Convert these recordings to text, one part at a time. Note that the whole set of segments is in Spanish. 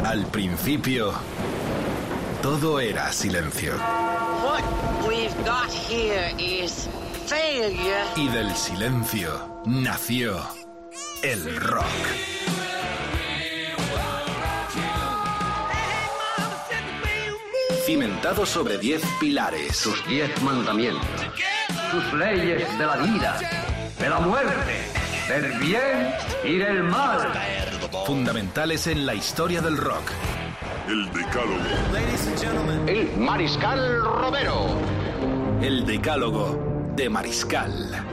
Al principio, todo era silencio. What we've got here is failure. Y del silencio nació el rock. Cimentado sobre 10 pilares. Sus 10 mandamientos. Sus leyes de la vida, de la muerte, del bien y del mal. Fundamentales en la historia del rock. El Decálogo. El Mariscal Romero. El Decálogo de Mariscal.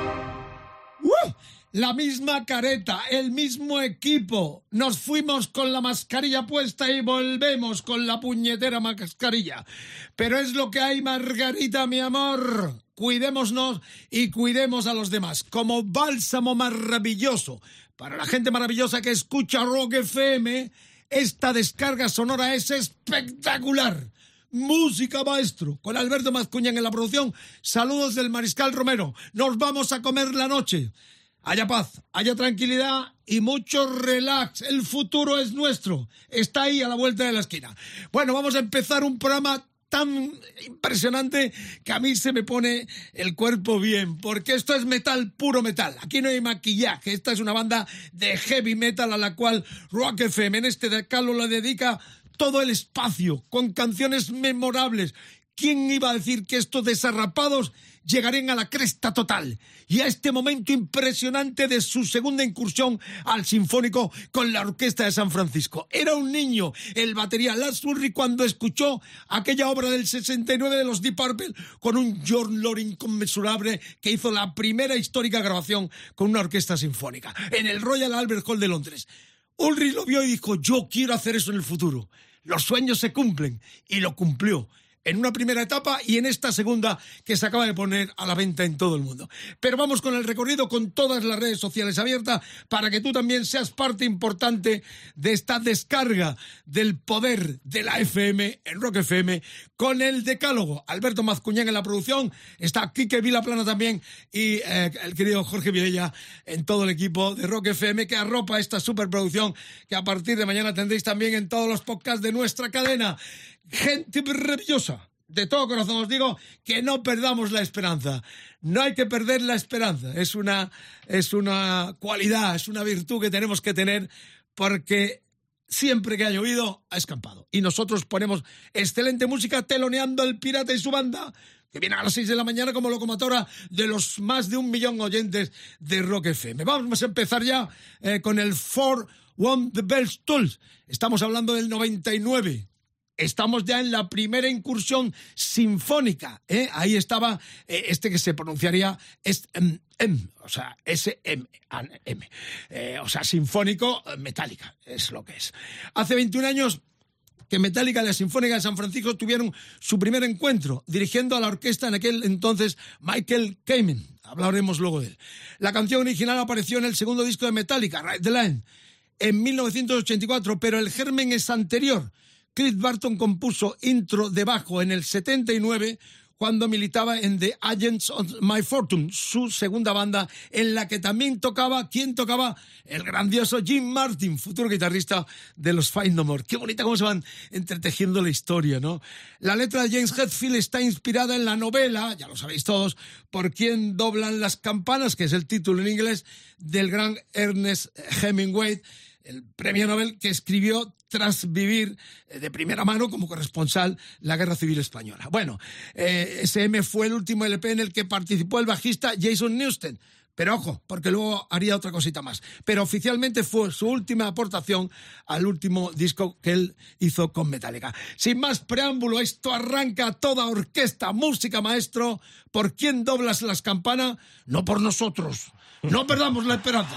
La misma careta, el mismo equipo. Nos fuimos con la mascarilla puesta y volvemos con la puñetera mascarilla. Pero es lo que hay, Margarita, mi amor. Cuidémonos y cuidemos a los demás. Como bálsamo maravilloso para la gente maravillosa que escucha Rock FM, esta descarga sonora es espectacular. Música, maestro, con Alberto Mazcuñán en la producción. Saludos del Mariscal Romero. Nos vamos a comer la noche. Haya paz, haya tranquilidad y mucho relax. El futuro es nuestro. Está ahí a la vuelta de la esquina. Bueno, vamos a empezar un programa tan impresionante que a mí se me pone el cuerpo bien, porque esto es metal, puro metal. Aquí no hay maquillaje. Esta es una banda de heavy metal a la cual Rock FM en este decálogo le dedica todo el espacio, con canciones memorables. ¿Quién iba a decir que estos desarrapados llegarían a la cresta total y a este momento impresionante de su segunda incursión al sinfónico con la Orquesta de San Francisco? Era un niño, el batería Lars Ulrich, cuando escuchó aquella obra del 69 de los Deep Purple con un John Lord inconmensurable que hizo la primera histórica grabación con una orquesta sinfónica en el Royal Albert Hall de Londres. Ulrich lo vio y dijo: yo quiero hacer eso en el futuro. Los sueños se cumplen, y lo cumplió. En una primera etapa y en esta segunda que se acaba de poner a la venta en todo el mundo. Pero vamos con el recorrido, con todas las redes sociales abiertas para que tú también seas parte importante de esta descarga del poder de la FM en Rock FM con el Decálogo. Alberto Mazcuñán en la producción, está Quique Vilaplana también y el querido Jorge Vilella en todo el equipo de Rock FM que arropa esta superproducción que a partir de mañana tendréis también en todos los podcasts de nuestra cadena. Gente maravillosa, de todo corazón os digo que no perdamos la esperanza. No hay que perder la esperanza. Es una cualidad, es una virtud que tenemos que tener, porque siempre que ha llovido ha escampado. Y nosotros ponemos excelente música teloneando al Pirata y su banda, que viene a las 6 de la mañana como locomotora de los más de 1 millón oyentes de Rock FM. Vamos a empezar ya con el For One the Bells Tools. Estamos hablando del 99. Estamos ya en la primera incursión sinfónica, ¿eh? Ahí estaba este que se pronunciaría o sea, S-M-M, o sea, sinfónico, Metallica, es lo que es. Hace 21 años que Metallica y la Sinfónica de San Francisco tuvieron su primer encuentro, dirigiendo a la orquesta en aquel entonces Michael Kamen. Hablaremos luego de él. La canción original apareció en el segundo disco de Metallica, Ride the Line, en 1984, pero el germen es anterior. Cliff Burton compuso intro de bajo en el 79 cuando militaba en The Agents of My Fortune, su segunda banda, en la que también tocaba, ¿quién tocaba? El grandioso Jim Martin, futuro guitarrista de los Faith No More. Qué bonita cómo se van entretejiendo la historia, ¿no? La letra de James Hetfield está inspirada en la novela, ya lo sabéis todos, Por quién doblan las campanas, que es el título en inglés, del gran Ernest Hemingway, el premio Nobel, que escribió tras vivir de primera mano como corresponsal la Guerra Civil Española. Bueno, SM fue el último LP en el que participó el bajista Jason Newsted. Pero ojo, porque luego haría otra cosita más. Pero oficialmente fue su última aportación al último disco que él hizo con Metallica. Sin más preámbulo, esto arranca a toda orquesta, música, maestro. ¿Por quién doblas las campanas? No por nosotros. No perdamos la esperanza.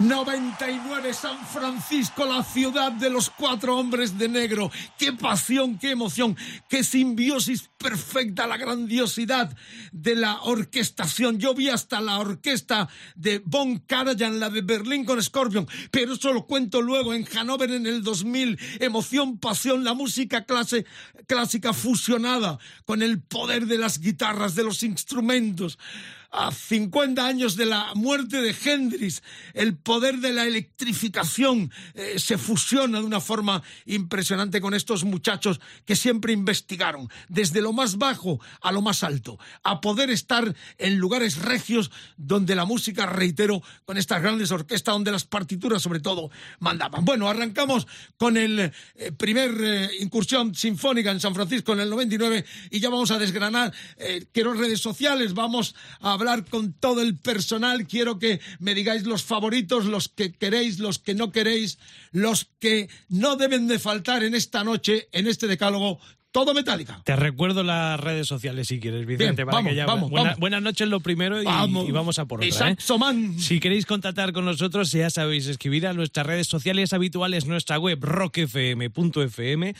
99, San Francisco, la ciudad de los 4 hombres de negro. ¡Qué pasión, qué emoción, qué simbiosis perfecta, la grandiosidad de la orquestación! Yo vi hasta la orquesta de Von Karajan, la de Berlín con Scorpion, pero eso lo cuento luego. En Hannover en el 2000, emoción, pasión, la música clásica fusionada con el poder de las guitarras, de los instrumentos. A 50 años de la muerte de Hendrix, el poder de la electrificación se fusiona de una forma impresionante con estos muchachos que siempre investigaron, desde lo más bajo a lo más alto, a poder estar en lugares regios donde la música, reitero, con estas grandes orquestas, donde las partituras sobre todo mandaban. Bueno, arrancamos con el primer incursión sinfónica en San Francisco en el 99 y ya vamos a desgranar, quiero redes sociales, vamos a hablar con todo el personal. Quiero que me digáis los favoritos, los que queréis, los que no queréis, los que no deben de faltar en esta noche, en este decálogo. Todo Metallica. Te recuerdo las redes sociales si quieres, Vicente. Bien, vamos. Buenas noches lo primero y vamos a por otra. Exacto, man. Si queréis contactar con nosotros, ya sabéis, escribir a nuestras redes sociales habituales, nuestra web rockfm.fm,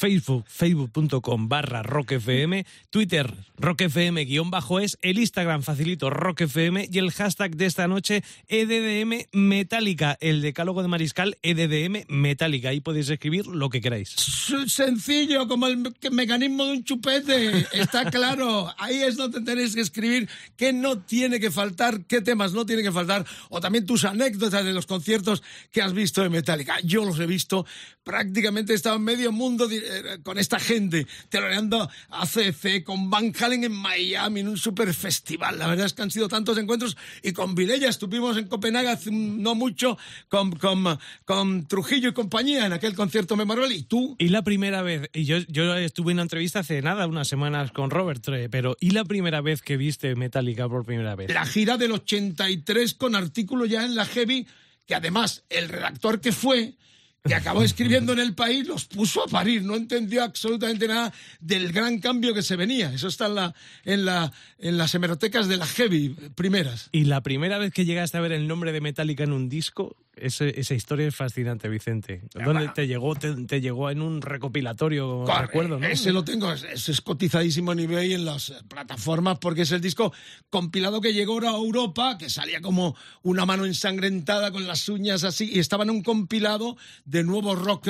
facebook.com/rockfm, Twitter rockfm_es, el Instagram facilito rockfm y el hashtag de esta noche EDDM Metallica, el decálogo de Mariscal EDDM Metallica. Ahí podéis escribir lo que queráis. Sencillo, como el mecanismo de un chupete, está claro. Ahí es donde tenéis que escribir qué no tiene que faltar, qué temas no tienen que faltar, o también tus anécdotas de los conciertos que has visto de Metallica. Yo los he visto, prácticamente he estado en medio mundo con esta gente, teloneando a CC, con Van Halen en Miami, en un super festival. La verdad es que han sido tantos encuentros, y con Vilella estuvimos en Copenhague hace no mucho, con Trujillo y compañía, en aquel concierto memorable. ¿Y tú? Y la primera vez, y yo estuve en una entrevista hace nada, unas semanas con Robert, pero ¿y la primera vez que viste Metallica por primera vez? La gira del 83 con artículo ya en la Heavy, que además el redactor que acabó escribiendo en El País, los puso a parir, no entendió absolutamente nada del gran cambio que se venía. Eso está en las hemerotecas de la Heavy primeras. ¿Y la primera vez que llegaste a ver el nombre de Metallica en un disco? Esa historia es fascinante, Vicente. ¿Dónde te llegó? Te llegó en un recopilatorio, recuerdo, ¿no? Ese lo tengo, es cotizadísimo en eBay, en las plataformas, porque es el disco compilado que llegó a Europa, que salía como una mano ensangrentada con las uñas así, y estaba en un compilado de nuevo rock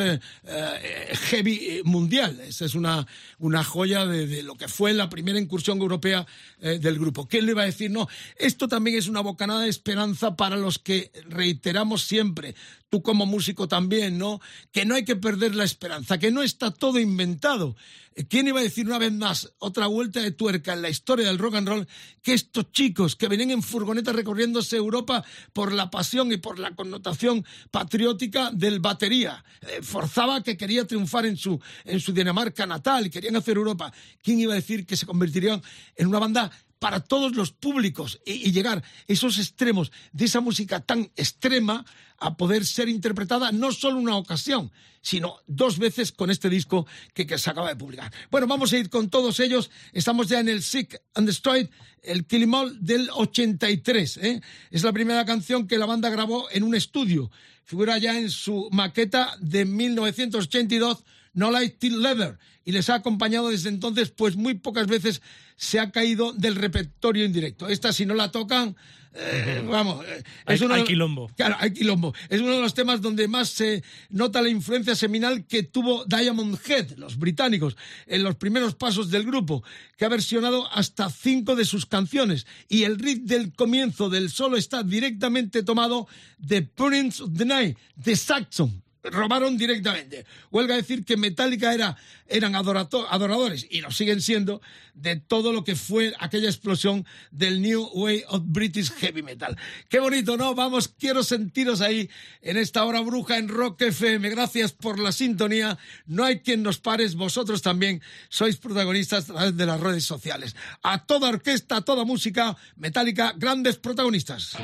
heavy mundial. Esa es una joya de lo que fue la primera incursión europea del grupo. ¿Quién le iba a decir? No, esto también es una bocanada de esperanza para los que reiteramos siempre, tú como músico también, ¿no? Que no hay que perder la esperanza, que no está todo inventado. ¿Quién iba a decir una vez más, otra vuelta de tuerca en la historia del rock and roll, que estos chicos que venían en furgonetas recorriéndose Europa por la pasión y por la connotación patriótica del batería, forzaba que quería triunfar en su Dinamarca natal, querían hacer Europa? ¿Quién iba a decir que se convertirían en una banda para todos los públicos y llegar a esos extremos de esa música tan extrema a poder ser interpretada no solo una ocasión, sino 2 veces con este disco que se acaba de publicar? Bueno, vamos a ir con todos ellos. Estamos ya en el Sick and Destroyed, el Kill 'Em All del 83. Es la primera canción que la banda grabó en un estudio. Figura ya en su maqueta de 1982, No Light Till Leather, y les ha acompañado desde entonces, pues muy pocas veces se ha caído del repertorio en directo. Esta, si no la tocan, hay quilombo. Claro, hay quilombo. Es uno de los temas donde más se nota la influencia seminal que tuvo Diamond Head, los británicos, en los primeros pasos del grupo, que ha versionado hasta 5 de sus canciones. Y el riff del comienzo del solo está directamente tomado de Prince of the Night, de Saxon. Robaron directamente. Huelga decir que Metallica eran adoradores, y lo siguen siendo, de todo lo que fue aquella explosión del New Wave of British Heavy Metal. Qué bonito, ¿no? Vamos, quiero sentiros ahí en esta hora bruja en Rock FM. Gracias por la sintonía. No hay quien nos pare. Vosotros también sois protagonistas a través de las redes sociales. A toda orquesta, a toda música, Metallica, grandes protagonistas.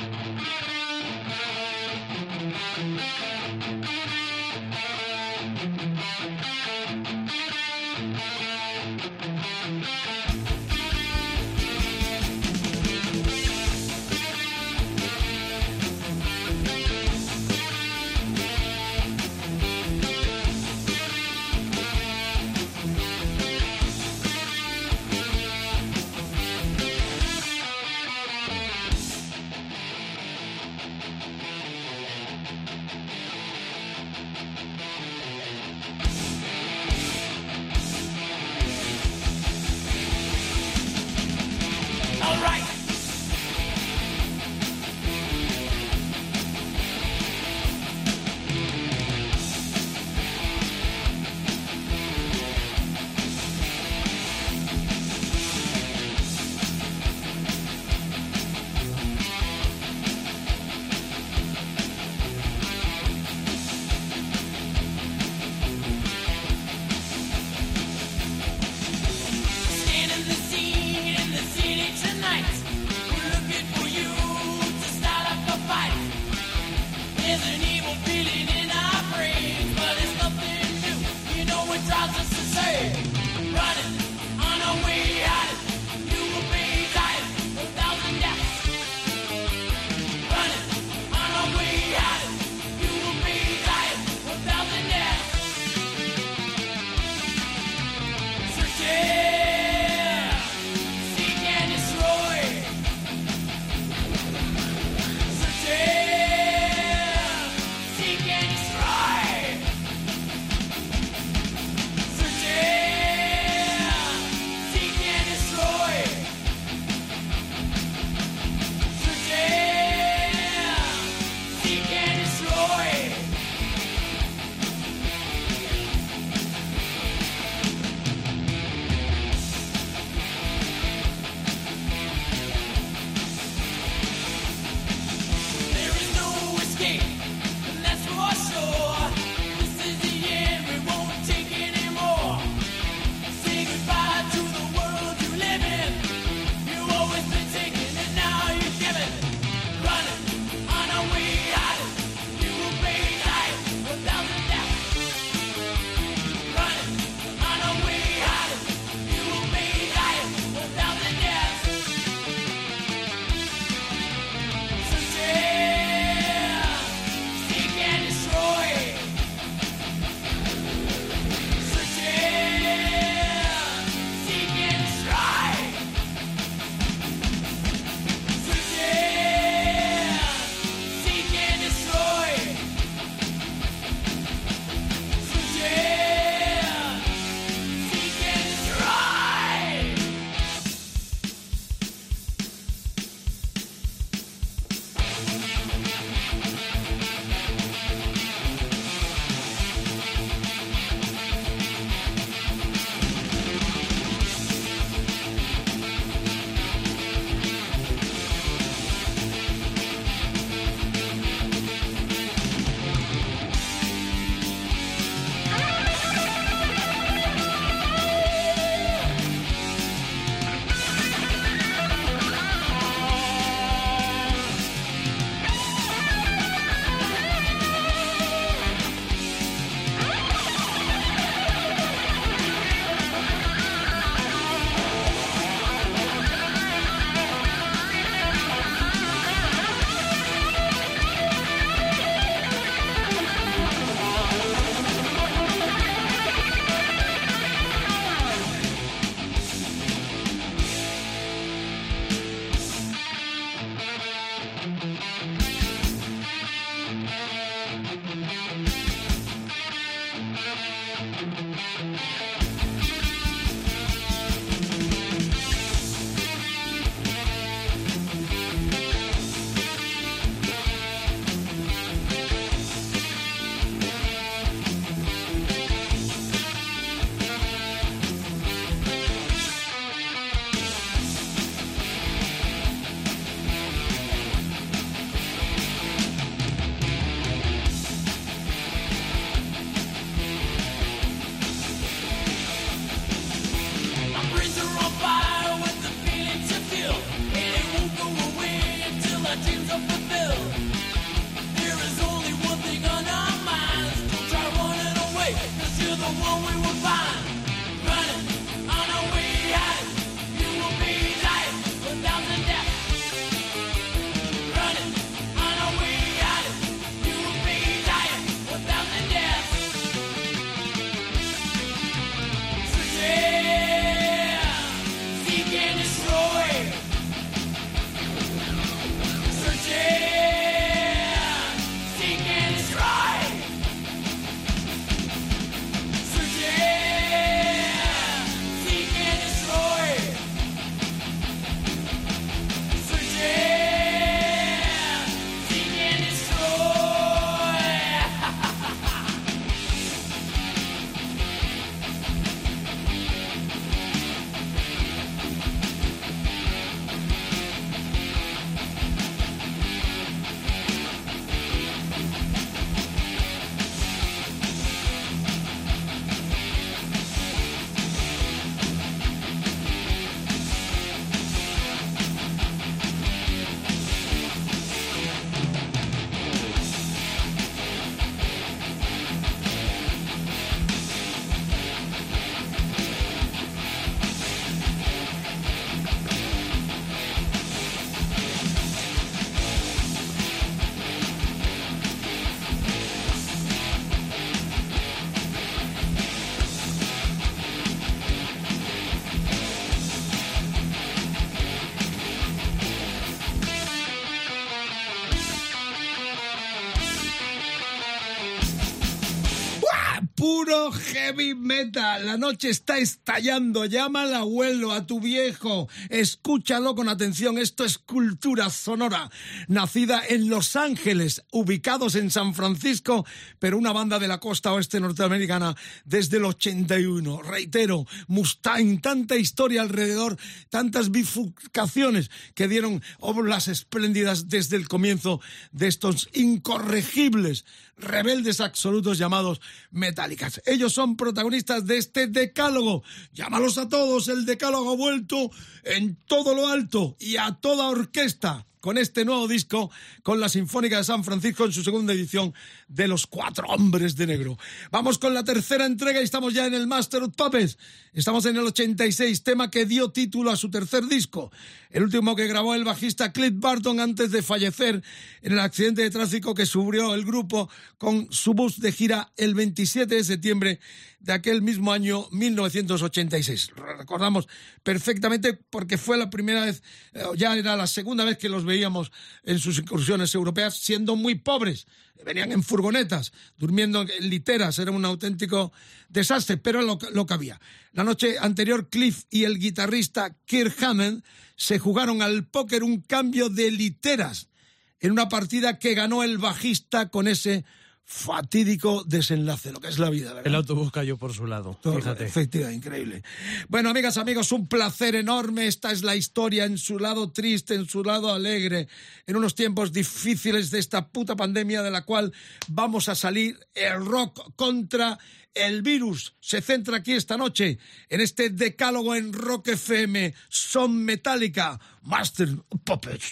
Puro heavy metal. La noche está estallando. Llama al abuelo, a tu viejo. Escúchalo con atención. Esto es cultura sonora. Nacida en Los Ángeles, ubicados en San Francisco, pero una banda de la costa oeste norteamericana desde el 81. Reitero, Mustaine, tanta historia alrededor, tantas bifurcaciones que dieron obras espléndidas desde el comienzo de estos incorregibles rebeldes absolutos llamados Metallicas. Ellos son protagonistas de este decálogo. Llámalos a todos, el decálogo ha vuelto en todo lo alto y a toda orquesta con este nuevo disco, con la Sinfónica de San Francisco en su segunda edición de Los Cuatro Hombres de Negro. Vamos con la tercera entrega y estamos ya en el Master of Puppets. Estamos en el 86, tema que dio título a su tercer disco, el último que grabó el bajista Cliff Burton antes de fallecer en el accidente de tráfico que sufrió el grupo con su bus de gira el 27 de septiembre de aquel mismo año 1986. Lo recordamos perfectamente porque fue la primera vez, ya era la segunda vez que los veíamos en sus incursiones europeas, siendo muy pobres. Venían en furgonetas, durmiendo en literas, era un auténtico desastre, pero lo que había. La noche anterior, Cliff y el guitarrista Kirk Hammett se jugaron al póker un cambio de literas en una partida que ganó el bajista con ese fatídico desenlace, lo que es la vida, ¿verdad? El autobús cayó por su lado, fíjate. Efectivamente, increíble. Bueno, amigas, amigos, un placer enorme. Esta es la historia en su lado triste, en su lado alegre, en unos tiempos difíciles de esta puta pandemia de la cual vamos a salir. El rock contra el virus se centra aquí esta noche en este decálogo en Rock FM. Son Metallica, Master of Puppets.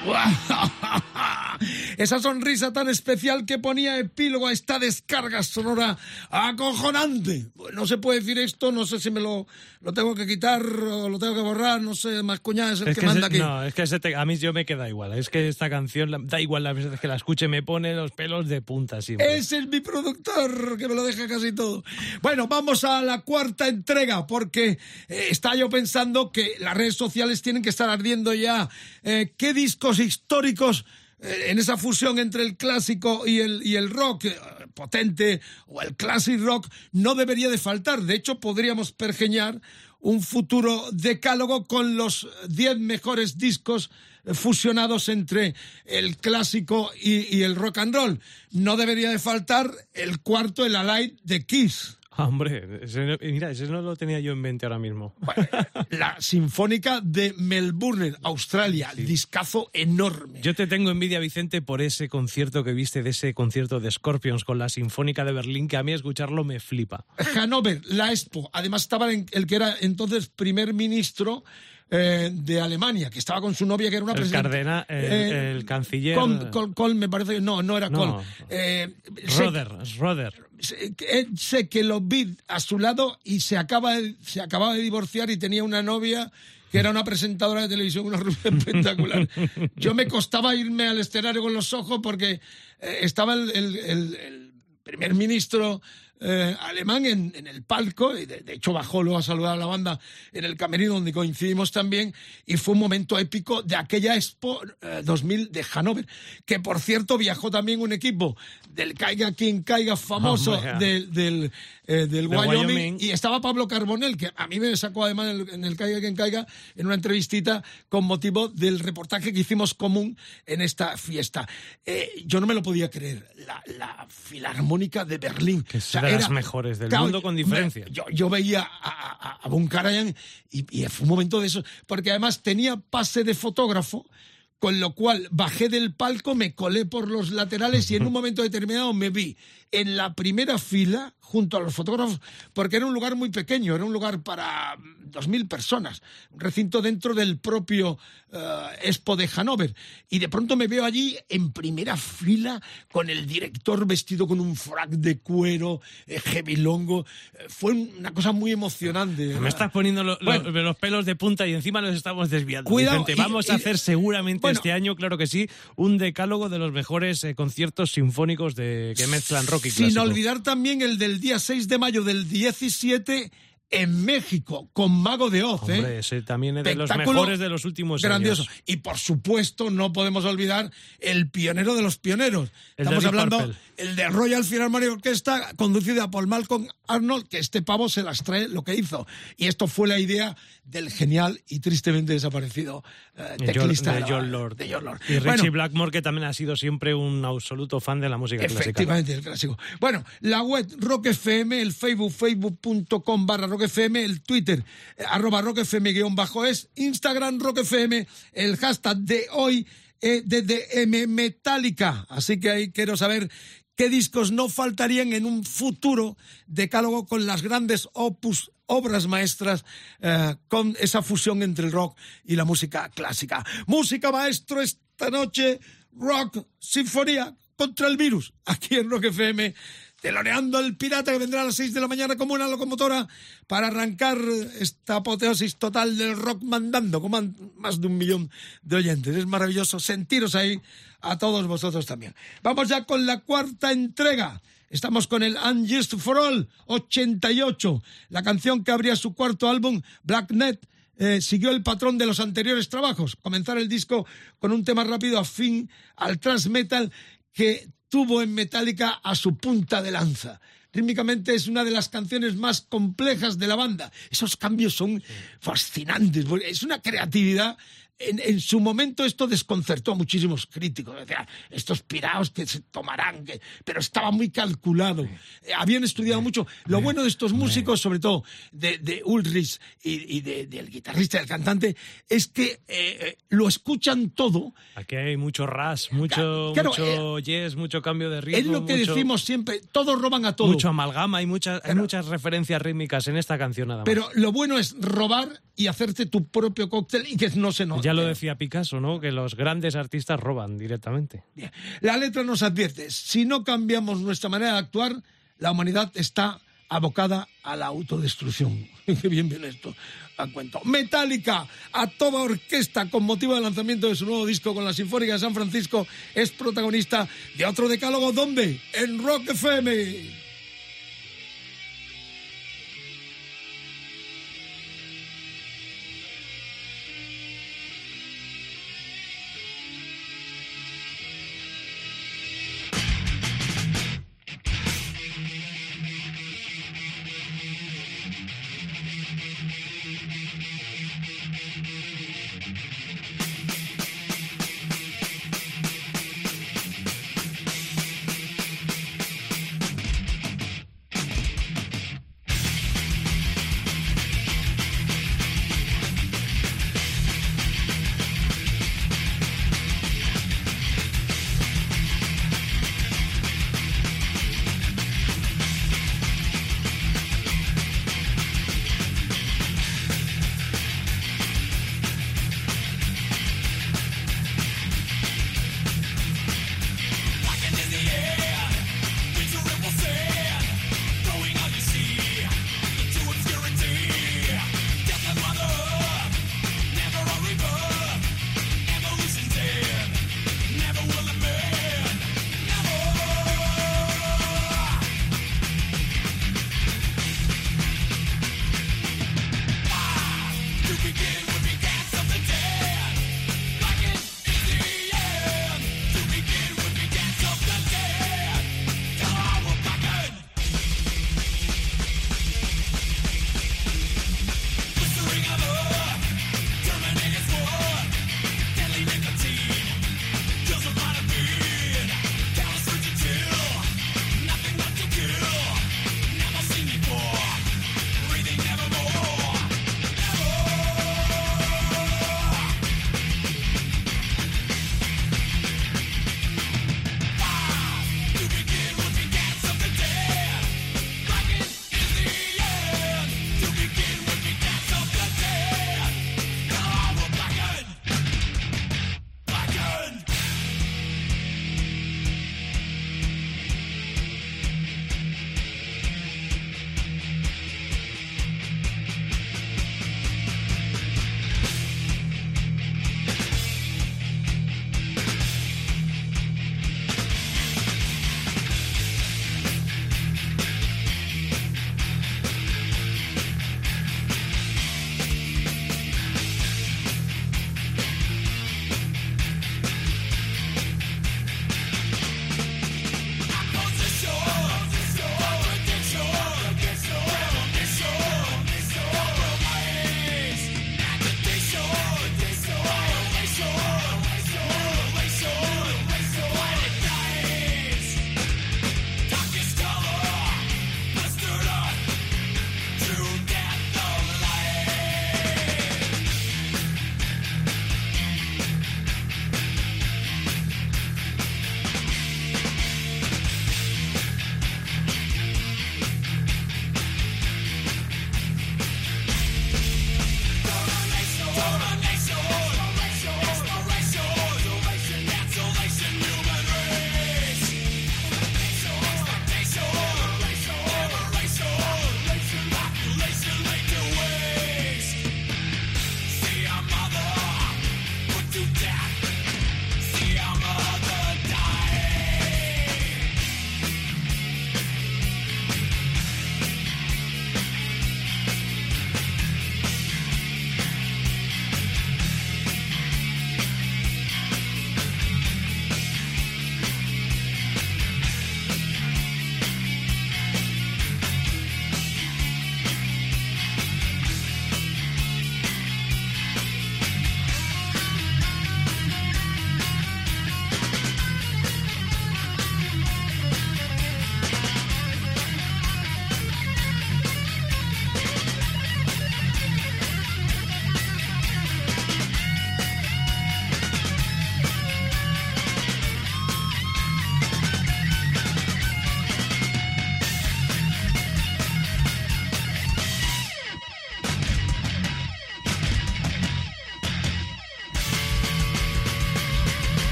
Esa sonrisa tan especial que ponía epílogo a esta descarga sonora acojonante. No se puede decir esto, no sé si me lo tengo que quitar o lo tengo que borrar, no sé, Mascuñá es el que manda aquí. No, es que a mí yo me queda igual. Es que esta canción, da igual las veces que la escuche, me pone los pelos de punta siempre. Ese es mi productor, que me lo deja casi todo. Bueno, vamos a la cuarta entrega, porque estaba yo pensando que las redes sociales tienen que estar ardiendo ya. ¿Qué discos históricos en esa fusión entre el clásico y el rock potente o el classic rock no debería de faltar? De hecho, podríamos pergeñar un futuro decálogo con los 10 mejores discos fusionados entre el clásico y el rock and roll. No debería de faltar el cuarto, el Alive de Kiss. Hombre, ese no lo tenía yo en mente ahora mismo. Bueno, la Sinfónica de Melbourne, Australia, sí. Discazo enorme. Yo te tengo envidia, Vicente, por ese concierto que viste, de ese concierto de Scorpions con la Sinfónica de Berlín, que a mí escucharlo me flipa. Hannover, la Expo. Además estaba el que era entonces primer ministro de Alemania, que estaba con su novia, que era una presidenta. El canciller... Kohl, me parece... No era Kohl. Schroeder. Sé que lo vi a su lado y se acababa de divorciar y tenía una novia que era una presentadora de televisión, una rubia espectacular. Yo me costaba irme al escenario con los ojos porque estaba el primer ministro alemán en el palco, y de hecho bajó luego a saludar a la banda en el camerino donde coincidimos también, y fue un momento épico de aquella Expo 2000 de Hannover, que por cierto viajó también un equipo del Caiga quien caiga famoso del Wyoming, y estaba Pablo Carbonell, que a mí me sacó además en el Caiga quien caiga en una entrevistita con motivo del reportaje que hicimos común en esta fiesta. Yo no me lo podía creer, la Filarmónica de Berlín, que de las mejores del mundo con diferencia. Yo veía a Von Karajan y fue un momento de eso, porque además tenía pase de fotógrafo, con lo cual bajé del palco, me colé por los laterales y en un momento determinado me vi en la primera fila junto a los fotógrafos, porque era un lugar muy pequeño, era un lugar para 2.000 personas, un recinto dentro del propio Expo de Hannover, y de pronto me veo allí en primera fila con el director vestido con un frac de cuero, hebilongo. Fue una cosa muy emocionante. Me estás poniendo los pelos de punta y encima nos estamos desviando. Cuidado, Vicente. Vamos a hacer seguramente este año, claro que sí, un decálogo de los mejores conciertos sinfónicos que mezclan rock y clásico. Sin olvidar también el del día 6 de mayo del 17 en México, con Mago de Oz. Hombre, ese también es de los mejores de los últimos grandioso. años. Y por supuesto no podemos olvidar el pionero de los pioneros. Estamos hablando el de Royal Philharmonic Orchestra, conducido a Paul Malcolm Arnold, que este pavo se las trae lo que hizo. Y esto fue la idea del genial y tristemente desaparecido teclista de John Lord. Y Richie Blackmore, que también ha sido siempre un absoluto fan de la música clásica. Efectivamente, el clásico. Bueno, la web Rock FM, el Facebook, facebook.com/Rock FM, el Twitter, @RockFM_es, Instagram Rock FM, el hashtag de hoy, EDDM Metallica. Así que ahí quiero saber qué discos no faltarían en un futuro decálogo con las grandes obras maestras, con esa fusión entre el rock y la música clásica. Música maestro esta noche, rock, sinfonía contra el virus, aquí en Rock FM, teloneando al pirata que vendrá a las 6 de la mañana como una locomotora para arrancar esta apoteosis total del rock mandando, con más de 1 millón de oyentes. Es maravilloso sentiros ahí a todos vosotros también. Vamos ya con la cuarta entrega. Estamos con el Unjust for All, 88, la canción que abría su cuarto álbum, Black Net. Siguió el patrón de los anteriores trabajos, comenzar el disco con un tema rápido afín al thrash metal que tuvo en Metallica a su punta de lanza. Rítmicamente es una de las canciones más complejas de la banda. Esos cambios son fascinantes, es una creatividad. En su momento esto desconcertó a muchísimos críticos. Decían, estos piraos que se tomarán, pero estaba muy calculado. Habían estudiado mucho. Lo bueno de estos músicos, sobre todo de Ulrich y del guitarrista y del cantante, es que lo escuchan todo. Aquí hay mucho ras, mucho yes, mucho cambio de ritmo. Es lo que decimos siempre, todos roban a todo. Mucho amalgama, hay muchas referencias rítmicas en esta canción nada más. Pero lo bueno es robar y hacerte tu propio cóctel y que no se note. Ya lo decía Picasso, ¿no? Que los grandes artistas roban directamente. Bien. La letra nos advierte, si no cambiamos nuestra manera de actuar, la humanidad está abocada a la autodestrucción. Qué bien viene esto a cuento. Metallica, a toda orquesta, con motivo del lanzamiento de su nuevo disco con la Sinfónica de San Francisco, es protagonista de otro decálogo. ¿Dónde? En Rock FM.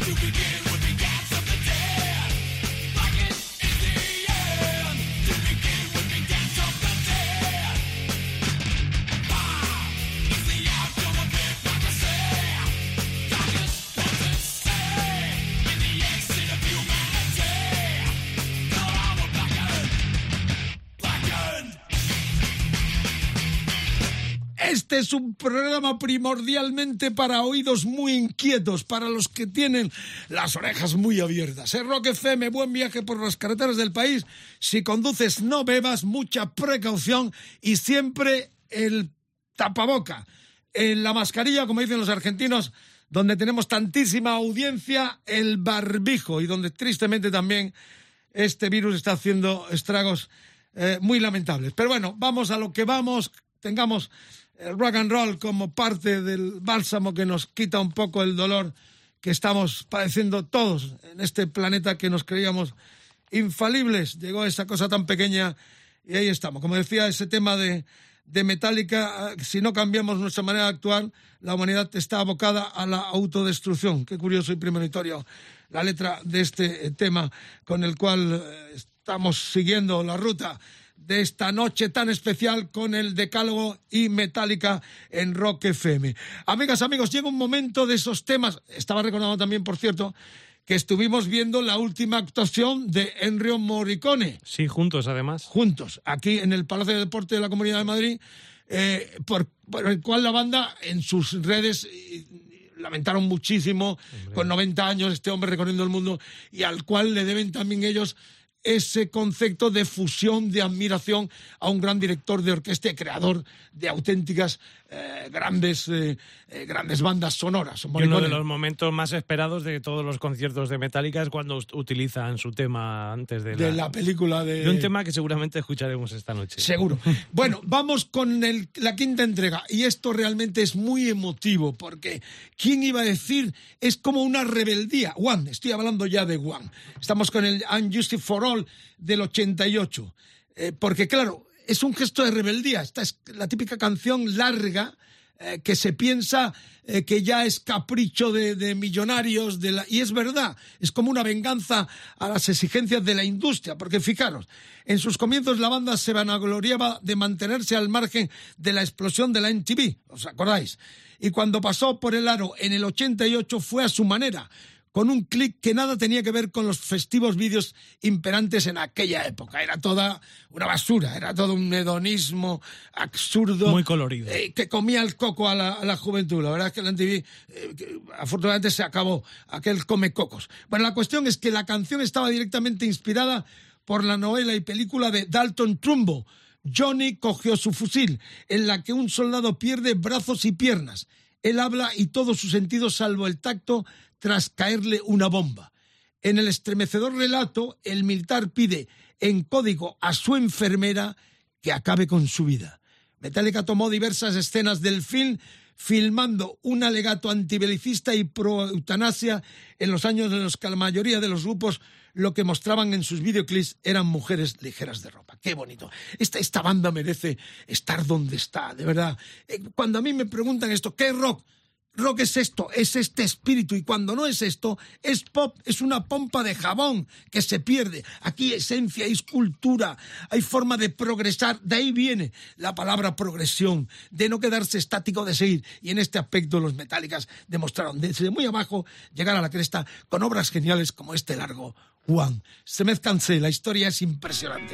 Este es un programa primordialmente para oídos muy inquietos, para los que tienen las orejas muy abiertas. Rock FM, buen viaje por las carreteras del país. Si conduces, no bebas, mucha precaución y siempre el tapaboca. En la mascarilla, como dicen los argentinos, donde tenemos tantísima audiencia, el barbijo, y donde tristemente también este virus está haciendo estragos muy lamentables. Pero bueno, vamos a lo que vamos, tengamos el rock and roll como parte del bálsamo que nos quita un poco el dolor que estamos padeciendo todos en este planeta que nos creíamos infalibles. Llegó esa cosa tan pequeña y ahí estamos. Como decía, ese tema de Metallica, si no cambiamos nuestra manera de actuar, la humanidad está abocada a la autodestrucción. Qué curioso y premonitorio la letra de este tema con el cual estamos siguiendo la ruta de esta noche tan especial con el Decálogo y Metallica en Rock FM. Amigas, amigos, llega un momento de esos temas. Estaba recordando también, por cierto, que estuvimos viendo la última actuación de Ennio Morricone. Sí, juntos además. Juntos, aquí en el Palacio de Deportes de la Comunidad de Madrid, por el cual la banda en sus redes lamentaron muchísimo, hombre, con 90 años este hombre recorriendo el mundo, y al cual le deben también ellos ese concepto de fusión, de admiración a un gran director de orquesta y creador de auténticas grandes bandas sonoras. Y uno de los momentos más esperados de todos los conciertos de Metallica es cuando utilizan su tema antes de la película de un tema que seguramente escucharemos esta noche. Seguro. Bueno, vamos con la quinta entrega, y esto realmente es muy emotivo porque ¿quién iba a decir? Es como una rebeldía. One, estoy hablando ya de One. Estamos con el Unjustice for All del 88, porque claro, es un gesto de rebeldía. Esta es la típica canción larga que se piensa que ya es capricho de millonarios, y es verdad, es como una venganza a las exigencias de la industria, porque fijaros, en sus comienzos la banda se vanagloriaba de mantenerse al margen de la explosión de la MTV, ¿os acordáis? Y cuando pasó por el aro en el 88 fue a su manera, con un clic que nada tenía que ver con los festivos vídeos imperantes en aquella época. Era toda una basura, era todo un hedonismo absurdo. Muy colorido. Que comía el coco a la juventud. La verdad es que la MTV, afortunadamente, se acabó, aquel come cocos. Bueno, la cuestión es que la canción estaba directamente inspirada por la novela y película de Dalton Trumbo, Johnny cogió su fusil, en la que un soldado pierde brazos y piernas. Él habla y todos sus sentidos salvo el tacto tras caerle una bomba. En el estremecedor relato, el militar pide en código a su enfermera que acabe con su vida. Metallica tomó diversas escenas del film, filmando un alegato antibelicista y pro-eutanasia en los años en los que la mayoría de los grupos lo que mostraban en sus videoclips eran mujeres ligeras de ropa. ¡Qué bonito! Esta banda merece estar donde está, de verdad. Cuando a mí me preguntan esto, ¿qué es rock? Rock es esto, es este espíritu, y cuando no es esto, es pop, es una pompa de jabón que se pierde. Aquí esencia, hay cultura, hay forma de progresar, de ahí viene la palabra progresión, de no quedarse estático, de seguir, y en este aspecto los Metallicas demostraron desde muy abajo llegar a la cresta con obras geniales como este largo One. Se mezclanse, la historia es impresionante.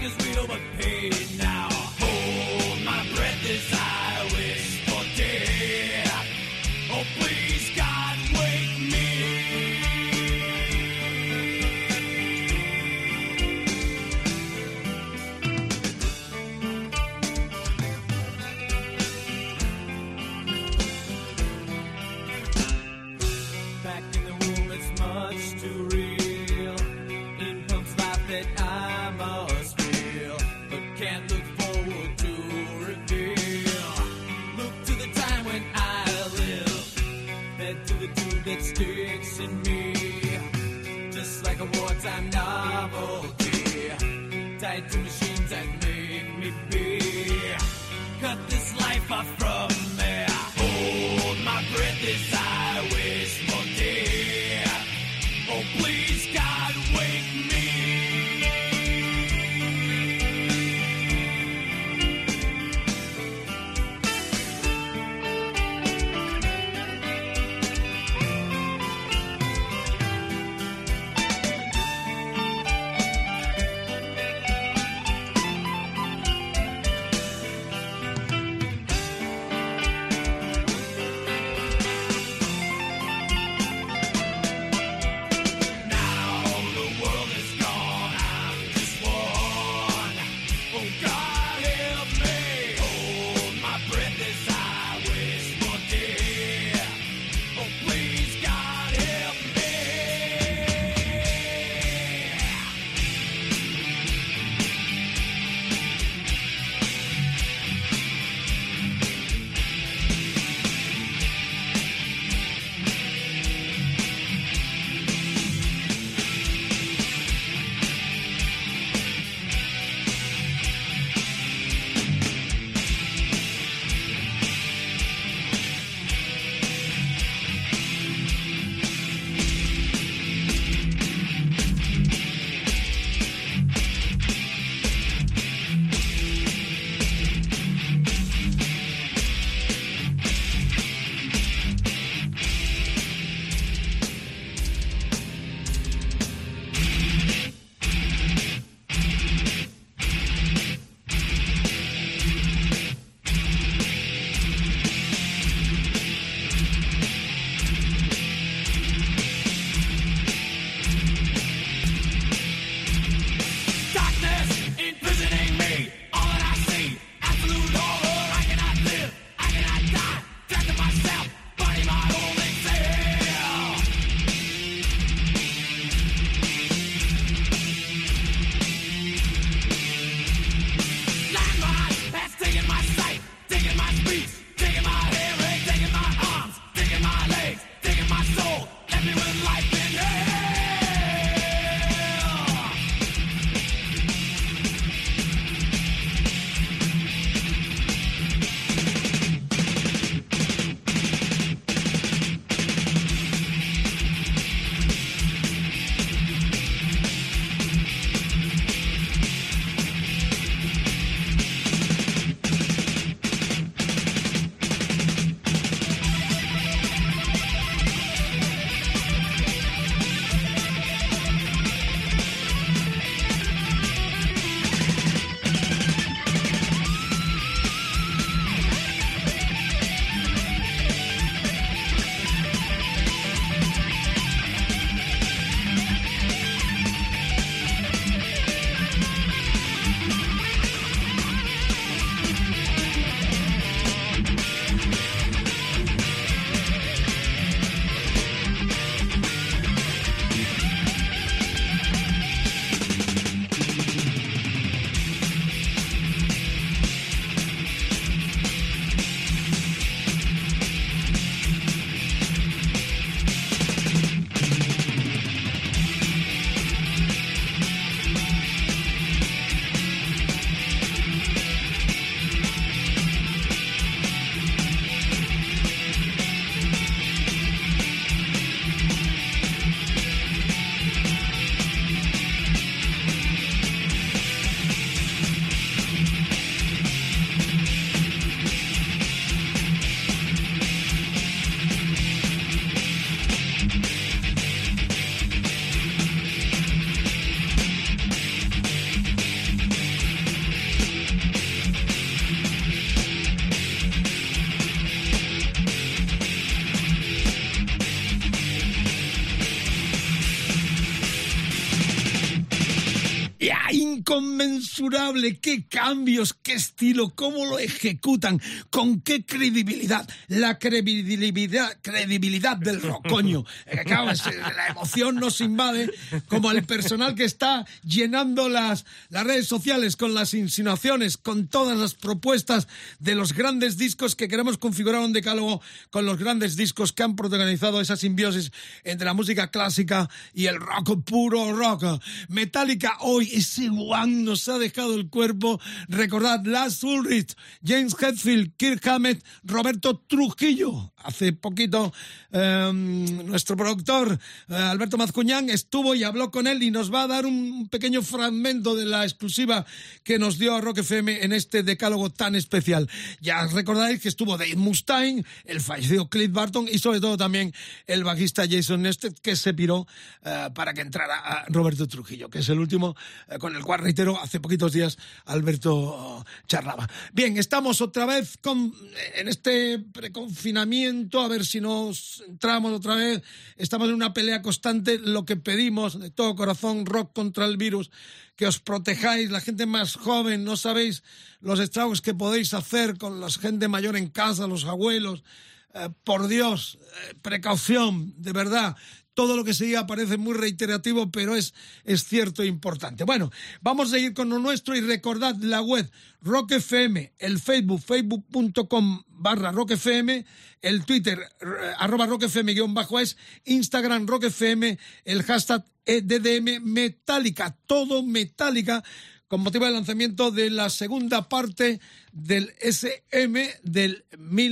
is real but paid now. Hold my breath as I wish for death. Oh, please, God, wake me. Back in the womb, it's much too real. In Punk's life that I must feel, but can't look forward to reveal. Look to the time when I live, Ya, inconmensurable, qué cambios, qué estilo, cómo lo ejecutan, con qué credibilidad, la credibilidad del rock, coño. Claro, la emoción nos invade, como al personal que está llenando las redes sociales con las insinuaciones, con todas las propuestas de los grandes discos que queremos configurar un decálogo con los grandes discos que han protagonizado esa simbiosis entre la música clásica y el rock, puro rock. Metallica hoy, ese one nos ha dejado el cuerpo. Recordad, Lars Ulrich, James Hetfield, Kirk Hammett, Roberto Trujillo. Hace poquito nuestro productor Alberto Mazcuñán estuvo y habló con él y nos va a dar un pequeño fragmento de la exclusiva que nos dio a Rock FM en este decálogo tan especial. Ya recordáis que estuvo Dave Mustaine, el fallecido Cliff Barton y sobre todo también el bajista Jason Newsted, que se piró para que entrara a Roberto Trujillo, que es el último con el cual, reitero, hace poquitos días Alberto charlaba. Bien, estamos otra vez en este preconfinamiento, a ver si nos entramos otra vez. Estamos en una pelea constante. Lo que pedimos de todo corazón, Rock contra el virus, que os protejáis, la gente más joven, no sabéis los estragos que podéis hacer con la gente mayor en casa, los abuelos. Por Dios, precaución, de verdad. Todo lo que se diga parece muy reiterativo, pero es cierto e importante. Bueno, vamos a seguir con lo nuestro y recordad la web Rock FM, el Facebook, facebook.com/RockFM, el Twitter, @RockFM_es, Instagram RockFM, el hashtag EDDM Metallica, todo Metallica, con motivo del lanzamiento de la segunda parte del SM del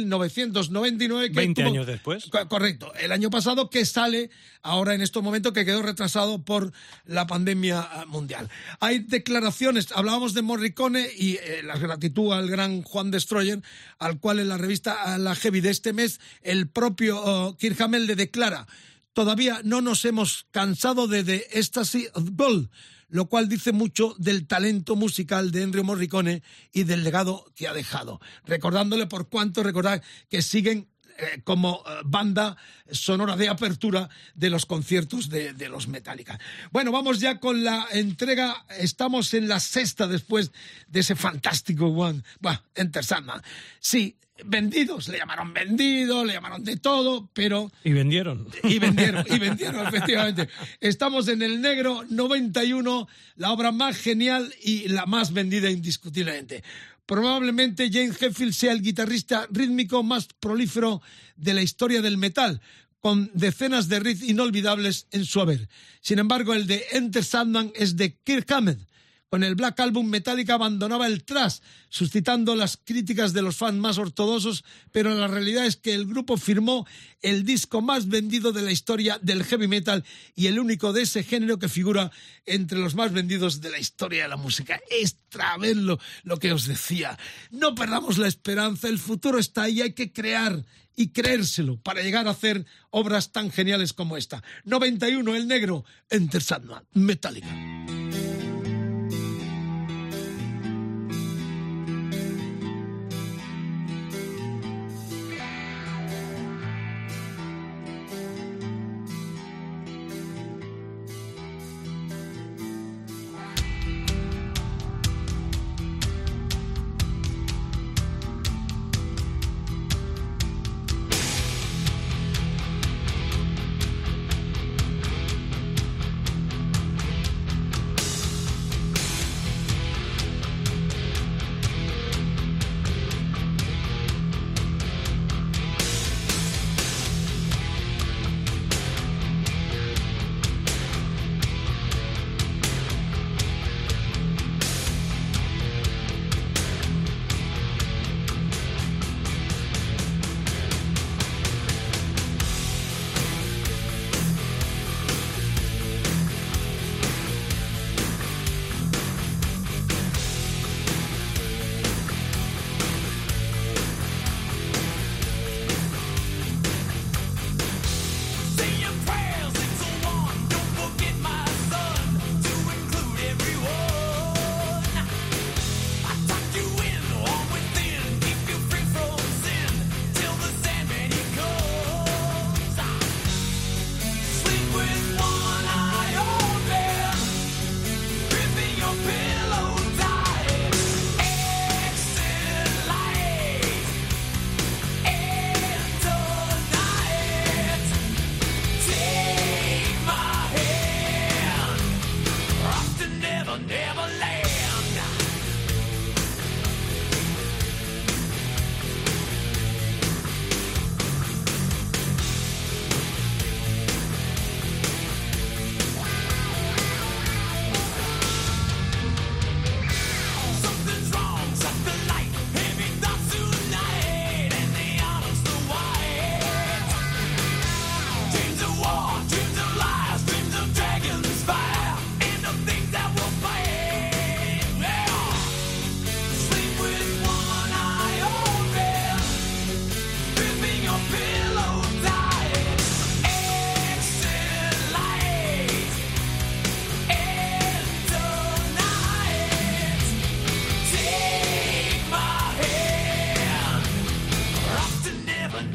1999. Que 20 años después. Correcto, el año pasado, que sale ahora en estos momentos, que quedó retrasado por la pandemia mundial. Hay declaraciones, hablábamos de Morricone y la gratitud al gran Juan Destroyer, al cual en la revista La Heavy de este mes, el propio Kirk Hammett le declara: todavía no nos hemos cansado de The Ecstasy of Gold, lo cual dice mucho del talento musical de Ennio Morricone y del legado que ha dejado. Recordándole por cuánto, recordad que siguen como banda sonora de apertura de los conciertos de los Metallica. Bueno, vamos ya con la entrega. Estamos en la sexta después de ese fantástico One. Bueno, Enter Sandman. Sí, vendidos, le llamaron de todo, pero... Y vendieron, efectivamente. Estamos en el negro 91, la obra más genial y la más vendida indiscutiblemente. Probablemente James Hetfield sea el guitarrista rítmico más prolífero de la historia del metal, con decenas de riffs inolvidables en su haber. Sin embargo, el de Enter Sandman es de Kirk Hammett. Con el Black Album, Metallica abandonaba el thrash, suscitando las críticas de los fans más ortodoxos, pero la realidad es que el grupo firmó el disco más vendido de la historia del heavy metal y el único de ese género que figura entre los más vendidos de la historia de la música. Extra verlo, lo que os decía. No perdamos la esperanza, el futuro está ahí, hay que crear y creérselo para llegar a hacer obras tan geniales como esta. 91, el negro, Enter Sandman, Metallica.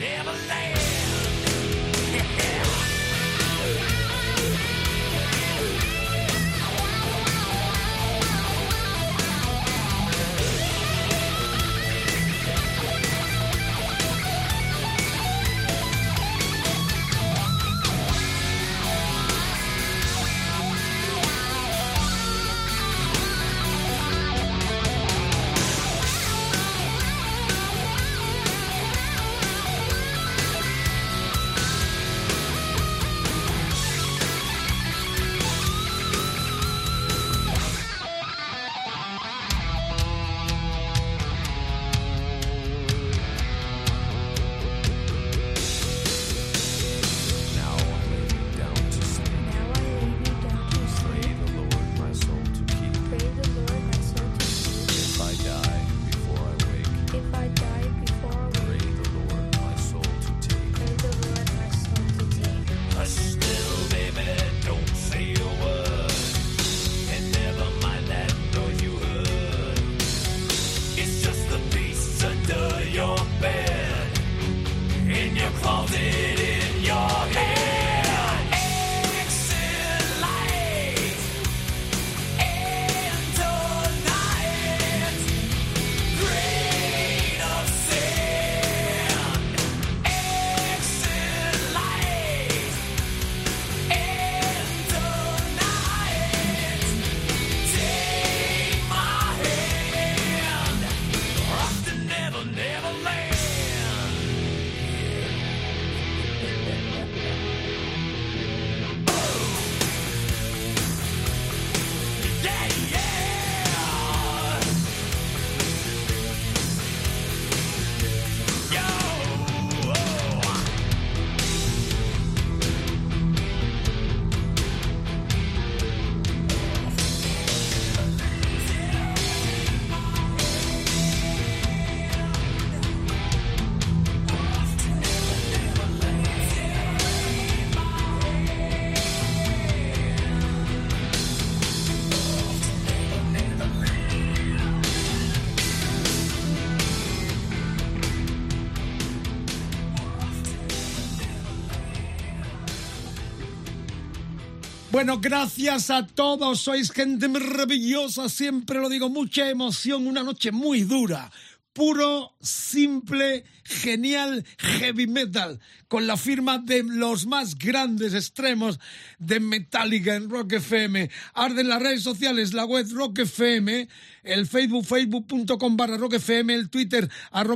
Neverland. Bueno, gracias a todos, sois gente maravillosa, siempre lo digo, mucha emoción, una noche muy dura, puro, simple, genial heavy metal, con la firma de los más grandes extremos de Metallica en Rock FM. Arden las redes sociales, la web Rock FM, el Facebook, facebook.com/Rock FM, el Twitter,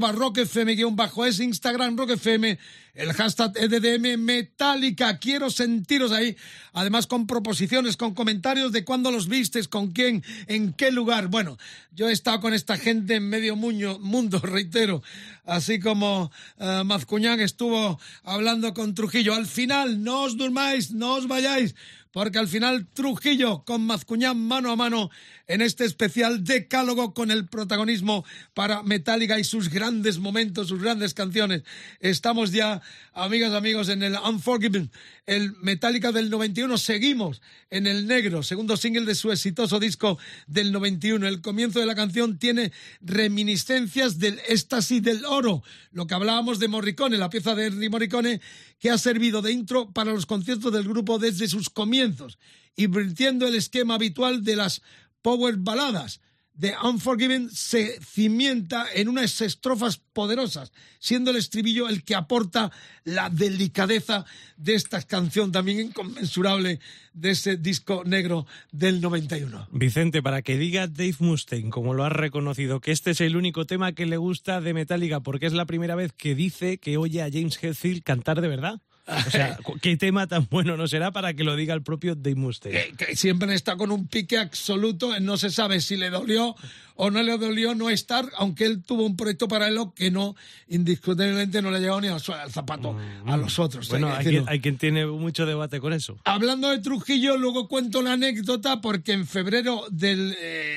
@RockFM_es, Instagram Rock FM, el hashtag EDDM Metallica. Quiero sentiros ahí, además con proposiciones, con comentarios de cuándo los vistes, con quién, en qué lugar. Bueno, yo he estado con esta gente en medio mundo, reitero, así como Mazcuñán estuvo hablando con Trujillo. Al final, no os durmáis, no os vayáis, porque al final Trujillo con Mazcuñán mano a mano en este especial decálogo con el protagonismo para Metallica y sus grandes momentos, sus grandes canciones. Estamos ya, amigas, amigos, en el Unforgiven, el Metallica del 91. Seguimos en el negro, segundo single de su exitoso disco del 91. El comienzo de la canción tiene reminiscencias del éxtasis del oro, lo que hablábamos de Morricone, la pieza de Ennio Morricone, que ha servido de intro para los conciertos del grupo desde sus comienzos, invirtiendo el esquema habitual de las power baladas. The Unforgiven se cimienta en unas estrofas poderosas, siendo el estribillo el que aporta la delicadeza de esta canción también inconmensurable de ese disco negro del 91. Vicente, para que diga Dave Mustaine, como lo has reconocido, que este es el único tema que le gusta de Metallica, porque es la primera vez que dice que oye a James Hetfield cantar de verdad. O sea, ¿qué tema tan bueno no será para que lo diga el propio Dave Mustaine? Que siempre está con un pique absoluto, no se sabe si le dolió o no le dolió no estar, aunque él tuvo un proyecto paralelo que no, indiscutiblemente no le llegó ni al zapato a los otros. Bueno, hay quien tiene mucho debate con eso. Hablando de Trujillo, luego cuento la anécdota, porque en febrero del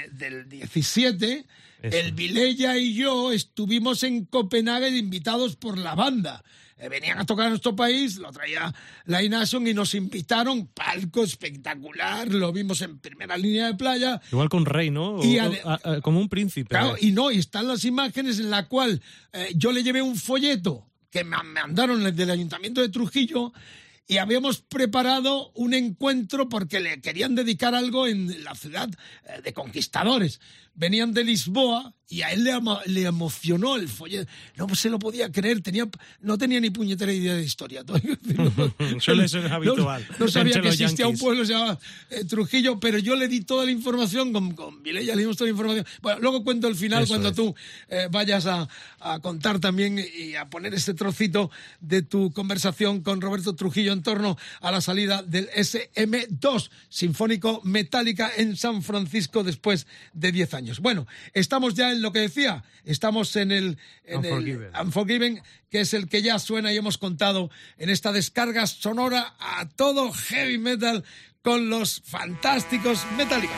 17, eso, el Vilella y yo estuvimos en Copenhague invitados por la banda. Venían a tocar a nuestro país, lo traía la Ination y nos invitaron, palco espectacular, lo vimos en primera línea de playa. Igual con Rey, ¿no? Como un príncipe. Claro, y están las imágenes en la cual yo le llevé un folleto que me mandaron del Ayuntamiento de Trujillo, y habíamos preparado un encuentro porque le querían dedicar algo en la ciudad de conquistadores. Venían de Lisboa y a él le emocionó el folleto. No se lo podía creer, no tenía ni puñetera idea de historia. Suele ser habitual. No sabía que los existía yanquis. un pueblo que se llamaba Trujillo, pero yo le di toda la información, con Mireia le dimos toda la información. Bueno, luego cuento el final. Eso cuando es. Tú vayas a contar también y a poner ese trocito de tu conversación con Roberto Trujillo en torno a la salida del SM2 Sinfónico Metallica en San Francisco después de 10 años. Bueno, estamos ya en lo que decía, estamos en el Unforgiven, que es el que ya suena y hemos contado en esta descarga sonora a todo heavy metal con los fantásticos Metallica.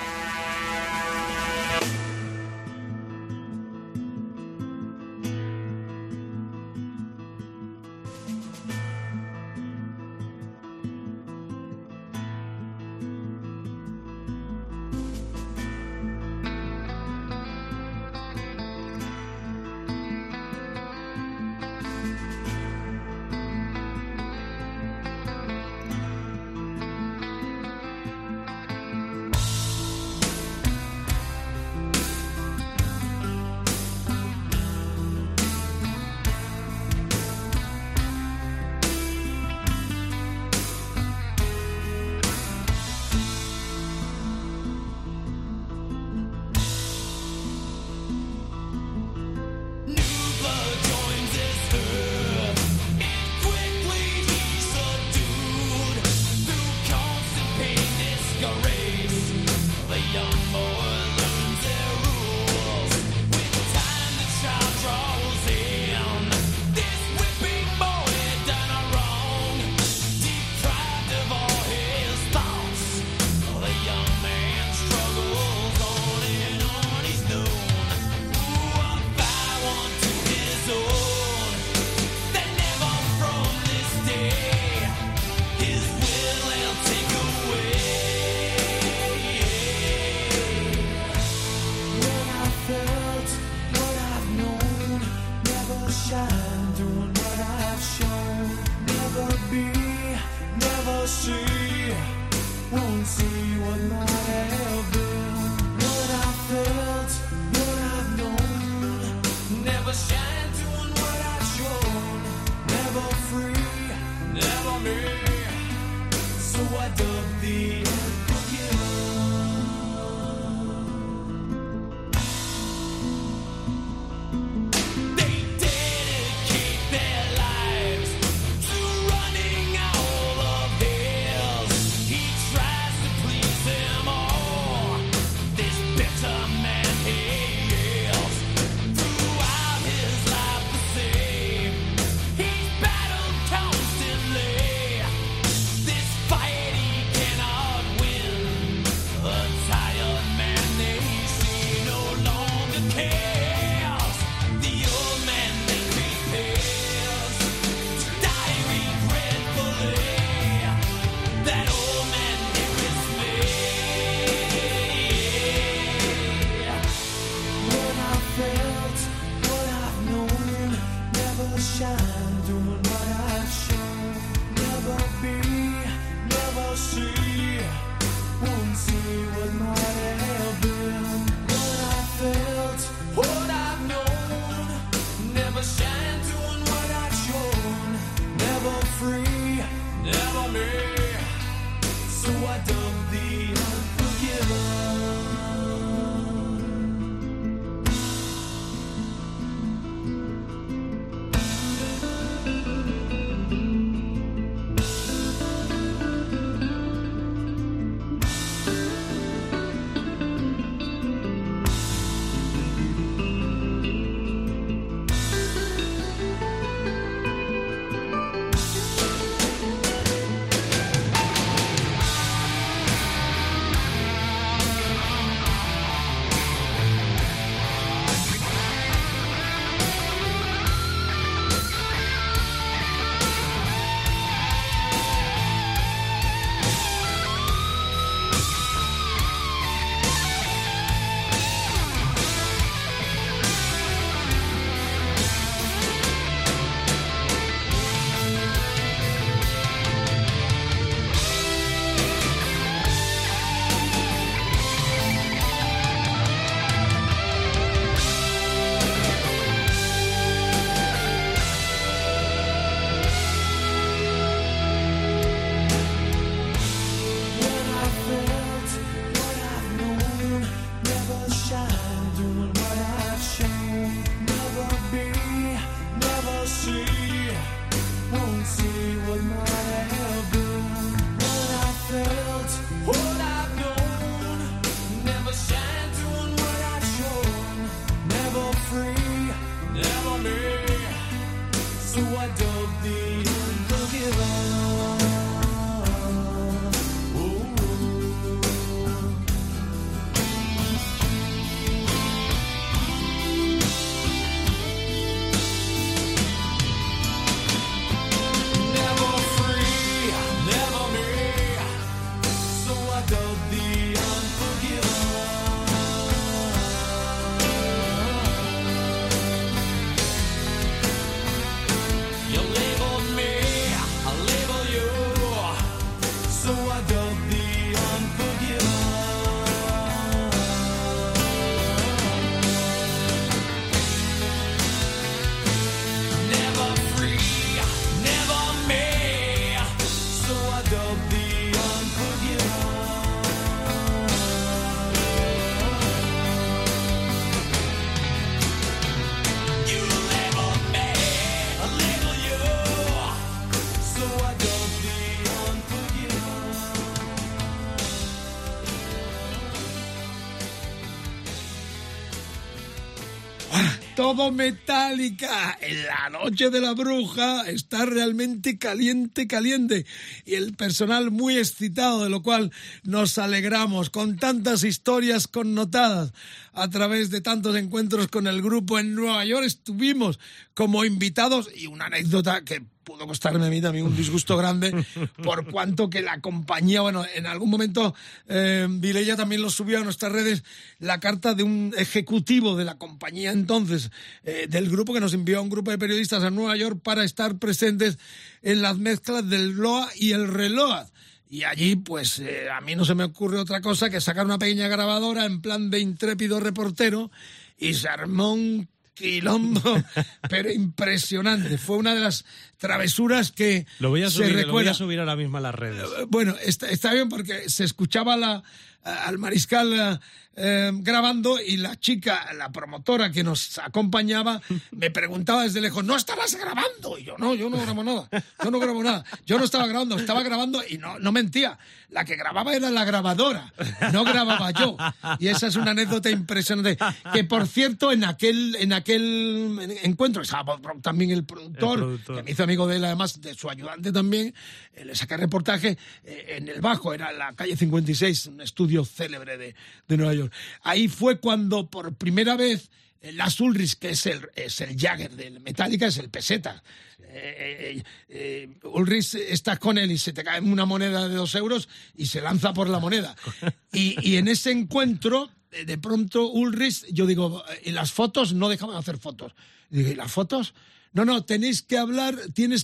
dub thee unforgiven. Never free, never me, so I dub thee unforgiven. You labeled me, I label you, so I dub thee unforgiven. Never free, never me, so I dub thee unforgiven. You label me, I label you, so I dub thee unforgiven. Todo Metallica en la noche de la bruja está realmente caliente, caliente. Y el personal muy excitado, de lo cual nos alegramos con tantas historias connotadas a través de tantos encuentros con el grupo en Nueva York. Estuvimos como invitados y una anécdota que pudo costarme a mí también un disgusto grande por cuanto que la compañía, bueno, en algún momento Vilella también lo subió a nuestras redes, la carta de un ejecutivo de la compañía entonces, del grupo, que nos envió a un grupo de periodistas a Nueva York para estar presentes en las mezclas del Loa y el Reload. Y allí, pues, a mí no se me ocurre otra cosa que sacar una pequeña grabadora en plan de intrépido reportero y se armó un quilombo, pero impresionante. Fue una de las travesuras que Lo voy a se subir, recuerda. lo voy a subir ahora mismo a las redes. Bueno, está bien porque se escuchaba al mariscal grabando y la chica, la promotora que nos acompañaba, me preguntaba desde lejos, ¿no estarás grabando? Y yo no grabo nada, yo no estaba grabando, estaba grabando y no mentía. La que grababa era la grabadora, no grababa yo. Y esa es una anécdota impresionante. Que, por cierto, en aquel encuentro estaba también el productor, que me hizo amigo de él, además de su ayudante también, le saqué reportaje en el bajo, era la calle 56, un estudio célebre de Nueva York. Ahí fue cuando por primera vez Lars Ulrich, que es el Jagger del Metallica, es el peseta. Ulrich está con él y se te cae una moneda de 2 euros y se lanza por la moneda. Y en ese encuentro, de pronto Ulrich, yo digo, ¿y las fotos? No dejaban hacer fotos. Y digo, ¿y las fotos? No, tienes que hablar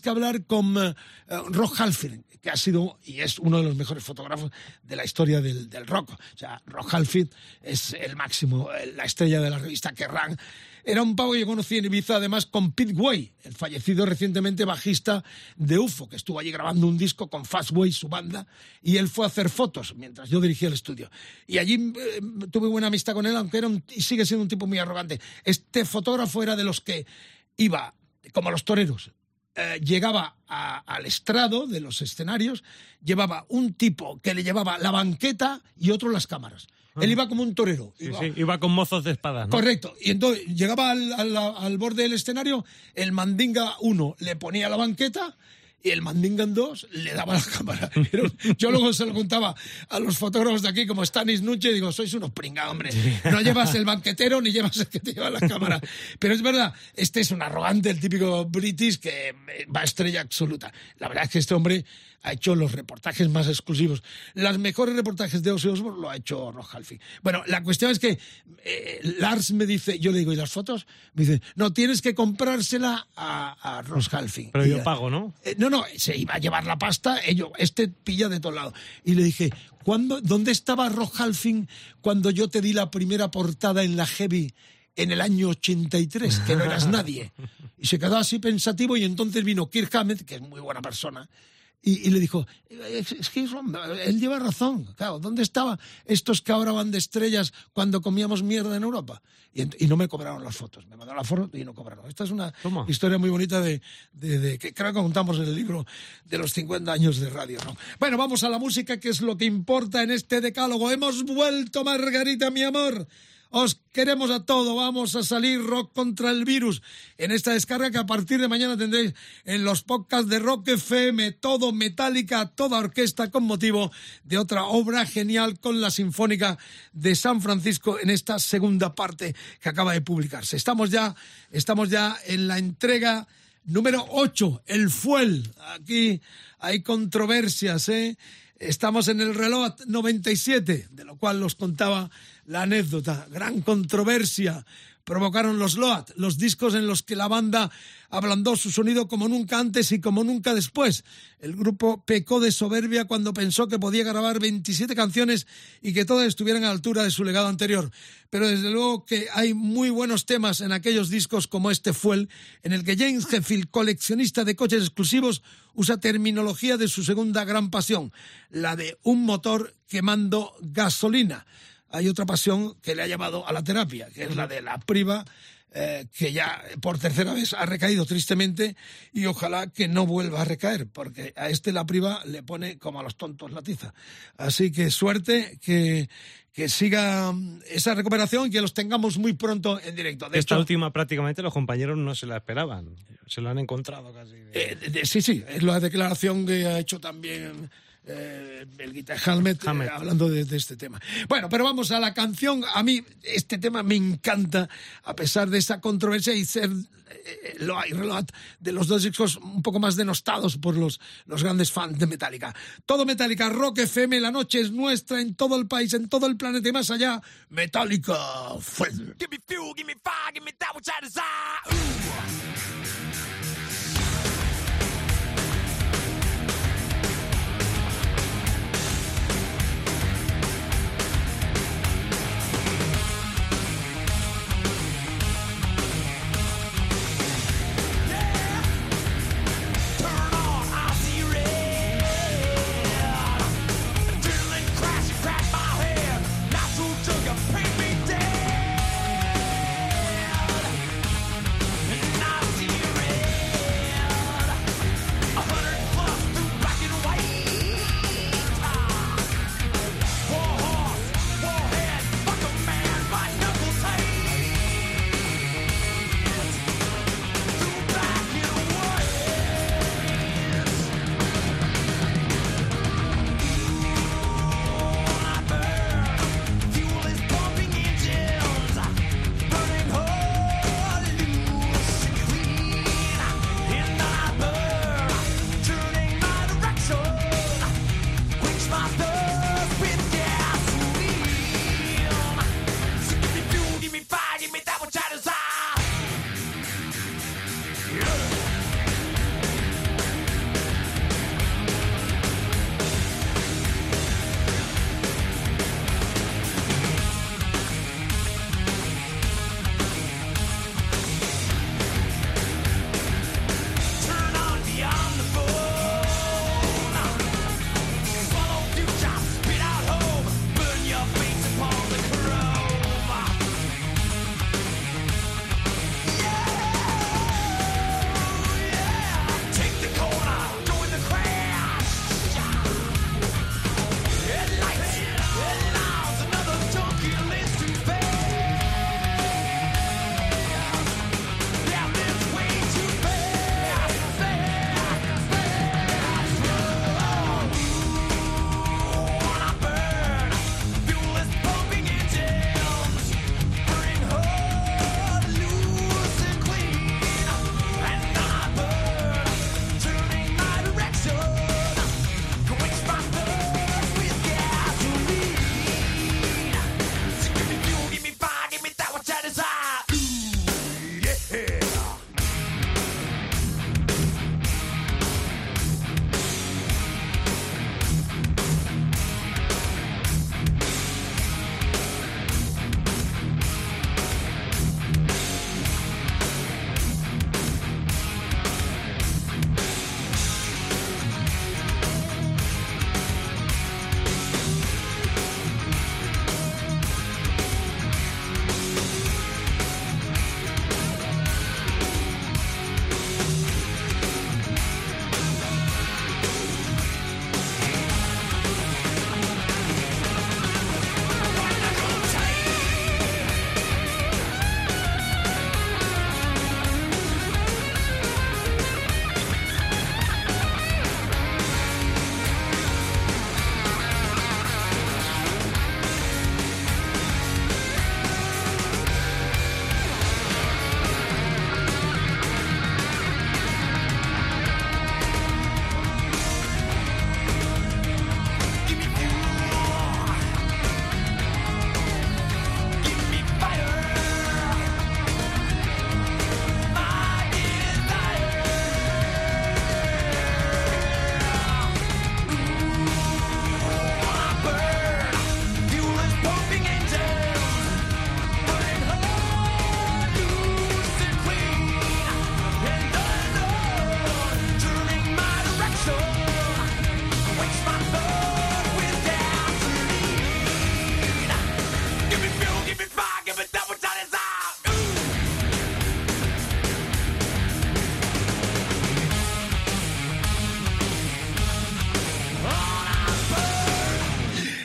con Rob Halford, que ha sido y es uno de los mejores fotógrafos de la historia del rock. O sea, Rob Halford es el máximo, la estrella de la revista Kerrang. Era un pavo que yo conocí en Ibiza, además, con Pete Way, el fallecido recientemente bajista de UFO, que estuvo allí grabando un disco con Fastway, su banda, y él fue a hacer fotos mientras yo dirigía el estudio. Y allí tuve buena amistad con él, aunque y sigue siendo un tipo muy arrogante. Este fotógrafo era de los que iba, como los toreros, llegaba al estrado de los escenarios, llevaba un tipo que le llevaba la banqueta y otro las cámaras. Él iba como un torero. Iba con mozos de espadas, ¿no? Correcto. Y entonces llegaba al borde del escenario, el Mandinga 1 le ponía la banqueta y el Mandinga 2 le daba la cámara. Pero yo luego se lo contaba a los fotógrafos de aquí, como Stanis Nuche, y digo, sois unos pringados, hombre. No llevas el banquetero ni llevas el que te lleva la cámara. Pero es verdad, este es un arrogante, el típico British que va a estrella absoluta. La verdad es que este hombre ha hecho los reportajes más exclusivos. Los mejores reportajes de Ozzy Osbourne lo ha hecho Rob Halford. Bueno, la cuestión es que Lars me dice, yo le digo, ¿y las fotos? Me dice, no, tienes que comprársela a Rob Halford. Pero yo pago, ¿no? No, se iba a llevar la pasta, este pilla de todos lados. Y le dije, ¿dónde estaba Rob Halford cuando yo te di la primera portada en la Heavy en el año 83, que no eras nadie? Y se quedó así pensativo y entonces vino Kirk Hammett, que es muy buena persona, y le dijo, es que él lleva razón, claro, ¿dónde estaban estos que ahora van de estrellas cuando comíamos mierda en Europa? Y no me cobraron las fotos, me mandaron la foto y no cobraron. Esta es una historia muy bonita de que creo que contamos en el libro de los 50 años de radio, ¿no? Bueno, vamos a la música, que es lo que importa en este decálogo. Hemos vuelto, Margarita, mi amor. Os queremos a todo. Vamos a salir Rock contra el virus en esta descarga que a partir de mañana tendréis en los podcasts de Rock FM. Todo Metallica, toda orquesta con motivo de otra obra genial con la Sinfónica de San Francisco en esta segunda parte que acaba de publicarse. Estamos ya en la entrega número 8, el Fuel. Aquí hay controversias, ¿eh? Estamos en el Reloj 97, de lo cual os contaba la anécdota. Gran controversia provocaron los Load, los discos en los que la banda ablandó su sonido como nunca antes y como nunca después. El grupo pecó de soberbia cuando pensó que podía grabar 27 canciones y que todas estuvieran a la altura de su legado anterior. Pero desde luego que hay muy buenos temas en aquellos discos como este Fuel, en el que James Hetfield, coleccionista de coches exclusivos, usa terminología de su segunda gran pasión, la de un motor quemando gasolina. Hay otra pasión que le ha llevado a la terapia, que es la de la priva, que ya por tercera vez ha recaído tristemente y ojalá que no vuelva a recaer, porque a la priva le pone como a los tontos la tiza. Así que suerte, que siga esa recuperación y que los tengamos muy pronto en directo. De Esta hecho, última prácticamente los compañeros no se la esperaban, se lo han encontrado casi. Sí, es la declaración que ha hecho también el Guitar Helmet. Hablando de este tema. Bueno, pero vamos a la canción. A mí este tema me encanta, a pesar de esa controversia y ser Reload de los dos discos un poco más denostados por los grandes fans de Metallica. Todo Metallica, Rock FM, la noche es nuestra en todo el país, en todo el planeta y más allá. Metallica Fuel. Give me fuel, give me fire, give me that which I desire. Paint me dead.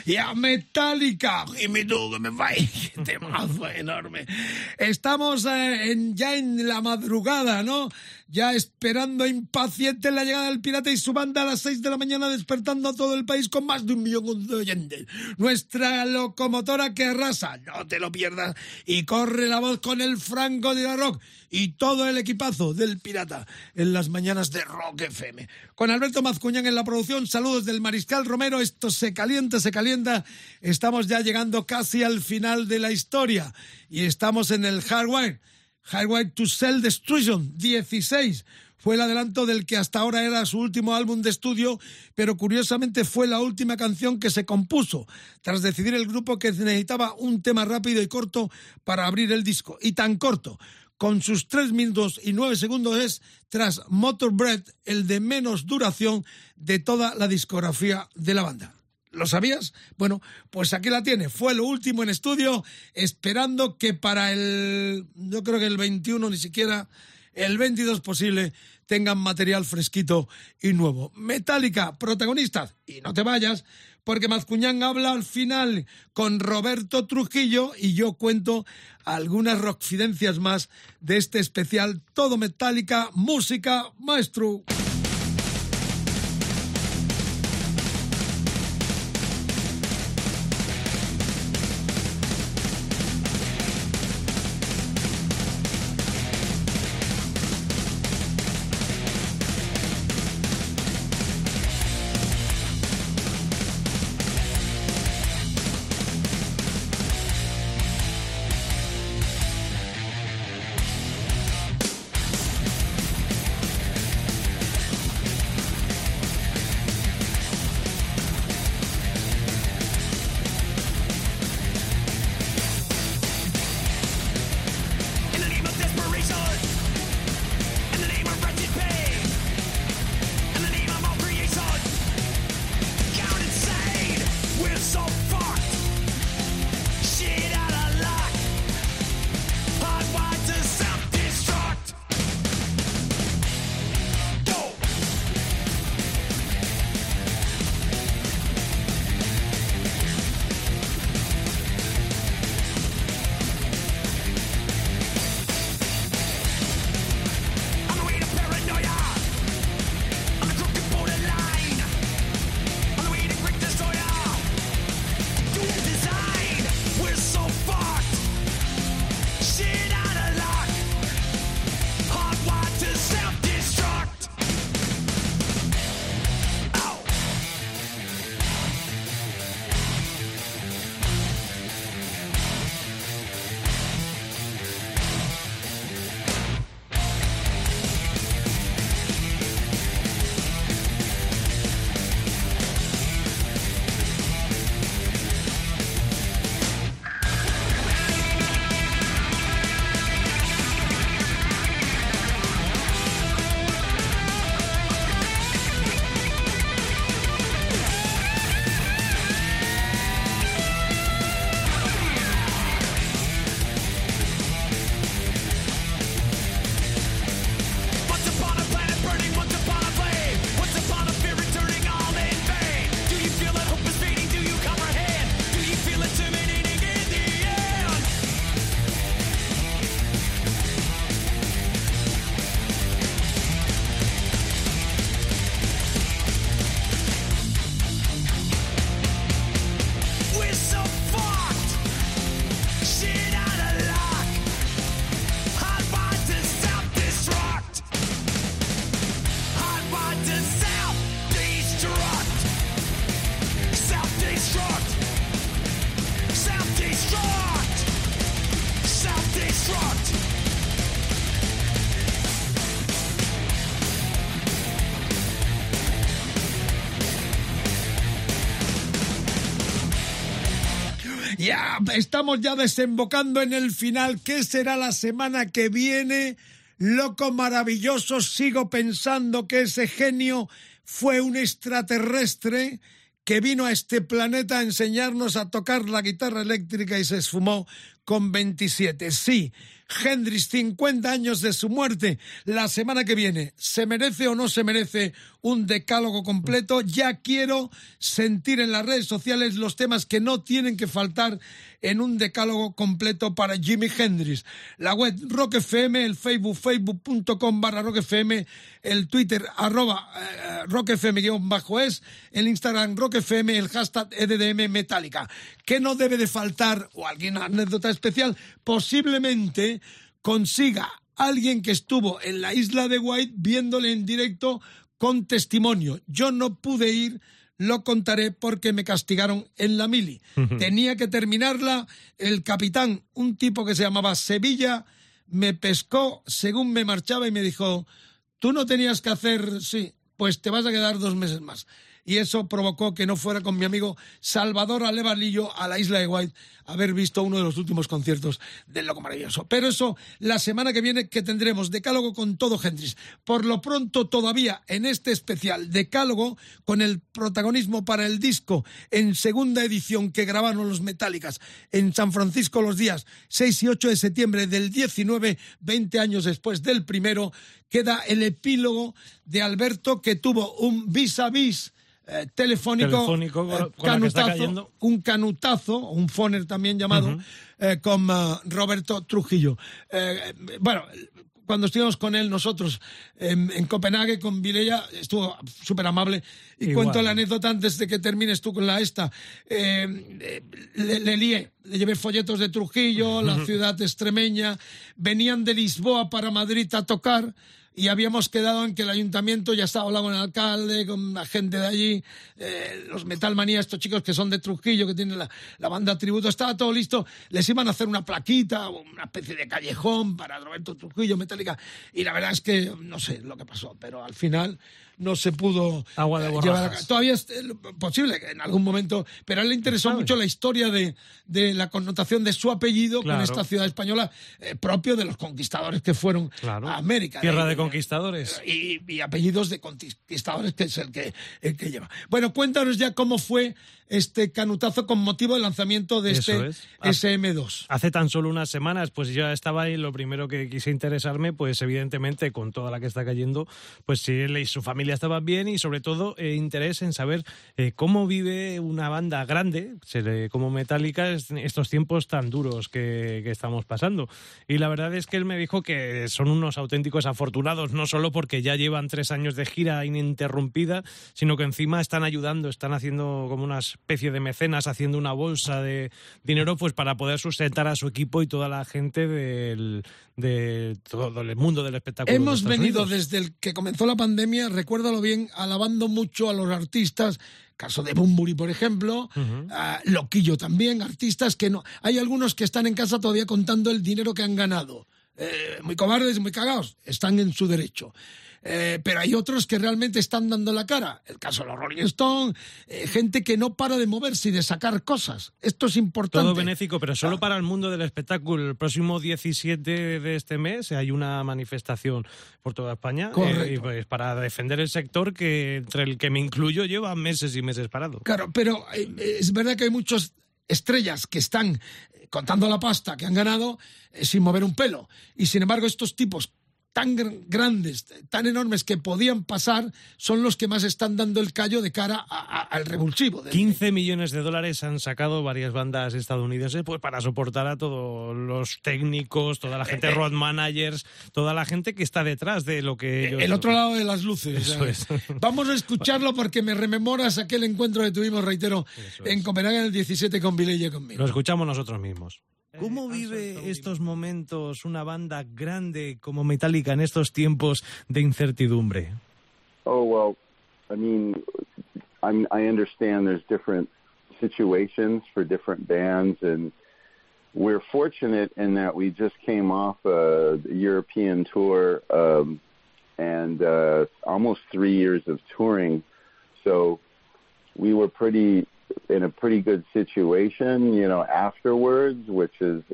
y a Metallica. Y me tú que me fai, qué temazo enorme. Estamos ya en la madrugada, ¿no? Ya esperando impaciente la llegada del Pirata y su banda a las 6 de la mañana, despertando a todo el país con más de 1 millón de oyentes. Nuestra locomotora que arrasa, no te lo pierdas. Y corre la voz con el Franco de la Rock y todo el equipazo del Pirata en las mañanas de Rock FM. Con Alberto Mazcuñán en la producción, saludos del Mariscal Romero. Esto se calienta, se calienta. Estamos ya llegando casi al final de la historia y estamos en el Hardwire to Self-Destruction 16. Fue el adelanto del que hasta ahora era su último álbum de estudio, pero curiosamente fue la última canción que se compuso, tras decidir el grupo que necesitaba un tema rápido y corto para abrir el disco. Y tan corto, con sus 3 minutos y 9 segundos, es, tras Motor Breath, el de menos duración de toda la discografía de la banda. ¿Lo sabías? Bueno, pues aquí la tiene. Fue lo último en estudio, esperando que para yo creo que el 21, ni siquiera el 22 posible, tengan material fresquito y nuevo. Metallica, protagonistas. Y no te vayas, porque Mazcuñán habla al final con Roberto Trujillo y yo cuento algunas rockfidencias más de este especial Todo Metallica, música, maestro. Ya estamos ya desembocando en el final. ¿Qué será la semana que viene? Loco, maravilloso. Sigo pensando que ese genio fue un extraterrestre que vino a este planeta a enseñarnos a tocar la guitarra eléctrica y se esfumó con 27. Sí, Hendrix, 50 años de su muerte. La semana que viene, ¿se merece o no se merece un decálogo completo? Ya quiero sentir en las redes sociales los temas que no tienen que faltar en un decálogo completo para Jimi Hendrix. La web Rock FM, el Facebook, facebook.com/Rock FM, el Twitter, @Rock FM_es, el Instagram Rock FM, el hashtag EDDM Metallica. ¿Qué no debe de faltar? O alguna anécdota especial, posiblemente consiga alguien que estuvo en la isla de White viéndole en directo con testimonio. Yo no pude ir, lo contaré porque me castigaron en la mili. Tenía que terminarla, el capitán, un tipo que se llamaba Sevilla, me pescó según me marchaba y me dijo, tú no tenías que hacer, sí, pues te vas a quedar 2 meses más. Y eso provocó que no fuera con mi amigo Salvador Alevalillo a la isla de White a haber visto uno de los últimos conciertos del Loco Maravilloso. Pero eso la semana que viene, que tendremos decálogo con todo Hendrix. Por lo pronto todavía en este especial decálogo con el protagonismo para el disco en segunda edición que grabaron los Metallicas en San Francisco los días 6 y 8 de septiembre del 19, 20 años después del primero, queda el epílogo de Alberto, que tuvo un vis a vis telefónico con la que está cayendo. Un canutazo, un phoner también llamado, con Roberto Trujillo. Bueno, cuando estuvimos con él nosotros en Copenhague con Vilella, estuvo súper amable. Y igual. Cuento la anécdota antes de que termines tú con la esta. Le llevé folletos de Trujillo, la ciudad extremeña. Venían de Lisboa para Madrid a tocar. Y habíamos quedado en que el ayuntamiento ya estaba hablando con el alcalde, con la gente de allí, los Metalmanía, estos chicos que son de Trujillo, que tienen la banda tributo, estaba todo listo, les iban a hacer una plaquita, una especie de callejón para Roberto Trujillo, Metallica, y la verdad es que no sé lo que pasó, pero al final no se pudo Agua de llevar a borrajas. cabo. Todavía es posible que en algún momento, pero a él le interesó mucho la historia de la connotación de su apellido Claro. con esta ciudad española, propio de los conquistadores que fueron Claro. a América. Tierra de conquistadores. Y apellidos de conquistadores, que es el que lleva. Bueno, cuéntanos ya cómo fue este canutazo con motivo del lanzamiento de Eso este es. SM2. Hace tan solo unas semanas, pues yo estaba ahí, lo primero que quise interesarme, pues evidentemente con toda la que está cayendo, pues si él y su familia estaban bien y sobre todo interés en saber cómo vive una banda grande, como Metallica, en estos tiempos tan duros que estamos pasando. Y la verdad es que él me dijo que son unos auténticos afortunados, no solo porque ya llevan 3 años de gira ininterrumpida, sino que encima están ayudando, están haciendo como una especie de mecenas, haciendo una bolsa de dinero pues para poder sustentar a su equipo y toda la gente de todo el mundo del espectáculo. Hemos de Estados venido Unidos. desde el que comenzó la pandemia, recuérdalo bien, alabando mucho a los artistas, caso de Bunbury, por ejemplo, a Loquillo también, artistas que no... Hay algunos que están en casa todavía contando el dinero que han ganado. Muy cobardes, muy cagados, están en su derecho. Pero hay otros que realmente están dando la cara. El caso de los Rolling Stones, gente que no para de moverse y de sacar cosas. Esto es importante. Todo benéfico, pero solo para el mundo del espectáculo. El próximo 17 de este mes hay una manifestación por toda España y pues para defender el sector que, entre el que me incluyo, lleva meses y meses parado. Claro, pero es verdad que hay muchos estrellas que están contando la pasta que han ganado sin mover un pelo. Y sin embargo estos tipos tan grandes, tan enormes que podían pasar, son los que más están dando el callo de cara al revulsivo. 15 millones de dólares han sacado varias bandas estadounidenses pues para soportar a todos los técnicos, toda la gente, road managers, toda la gente que está detrás de lo que ellos... El otro lado de las luces. Eso es. Vamos a escucharlo porque me rememoras aquel encuentro que tuvimos, reitero, en Copenhague en el 17 con Vilella y conmigo. Lo escuchamos nosotros mismos. ¿Cómo vive estos momentos una banda grande como Metallica en estos tiempos de incertidumbre? Oh, well, I mean, I understand there's different situations for different bands, and we're fortunate in that we just came off a European tour and almost 3 years of touring, so we were in a pretty good situation, you know, afterwards, which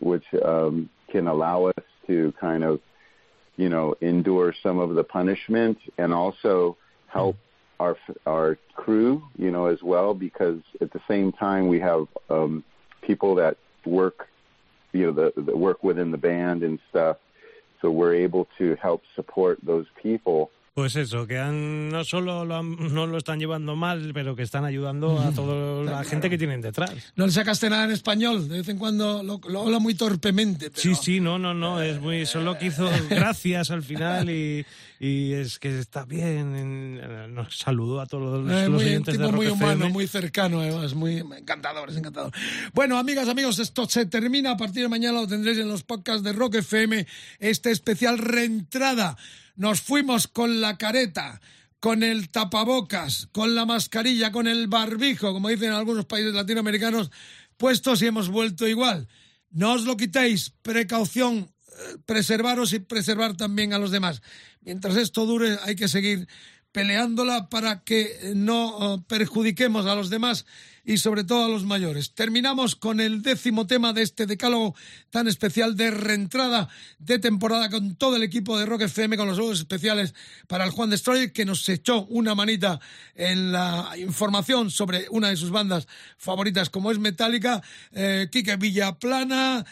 can allow us to kind of, you know, endure some of the punishment and also help our crew, you know, as well, because at the same time we have people that work the work within the band and stuff. So we're able to help support those people. Pues eso, que no solo no lo están llevando mal, pero que están ayudando a toda la gente que tienen detrás. No le sacaste nada en español, de vez en cuando lo habla muy torpemente. Pero... Sí, no, es muy solo que hizo gracias al final y es que está bien. Nos saludó a todos los oyentes de Rock muy FM. humano, muy cercano, además, muy encantador, es encantador. Bueno, amigas, amigos, esto se termina. A partir de mañana lo tendréis en los podcasts de Rock FM, este especial reentrada. Nos fuimos con la careta, con el tapabocas, con la mascarilla, con el barbijo, como dicen en algunos países latinoamericanos, puestos y hemos vuelto igual. No os lo quitéis, precaución, preservaros y preservar también a los demás. Mientras esto dure hay que seguir peleándola para que no perjudiquemos a los demás y sobre todo a los mayores. Terminamos con el 10º tema de este decálogo tan especial de reentrada de temporada con todo el equipo de Rock FM, con los juegos especiales para el Juan Destroyer, que nos echó una manita en la información sobre una de sus bandas favoritas como es Metallica, Quique Villaplana,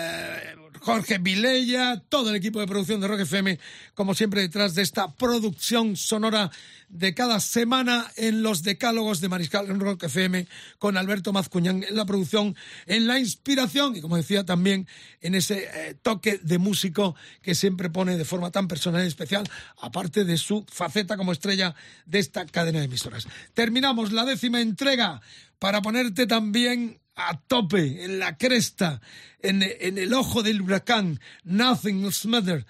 Jorge Vilella, todo el equipo de producción de Rock FM, como siempre detrás de esta producción sonora de cada semana en los decálogos de Mariscal en Rock FM, con Alberto Mazcuñán en la producción, en la inspiración y, como decía, también en ese toque de músico que siempre pone de forma tan personal y especial, aparte de su faceta como estrella de esta cadena de emisoras. Terminamos la 10ª entrega para ponerte también a tope, en la cresta, en el ojo del huracán, Nothing Else Matters,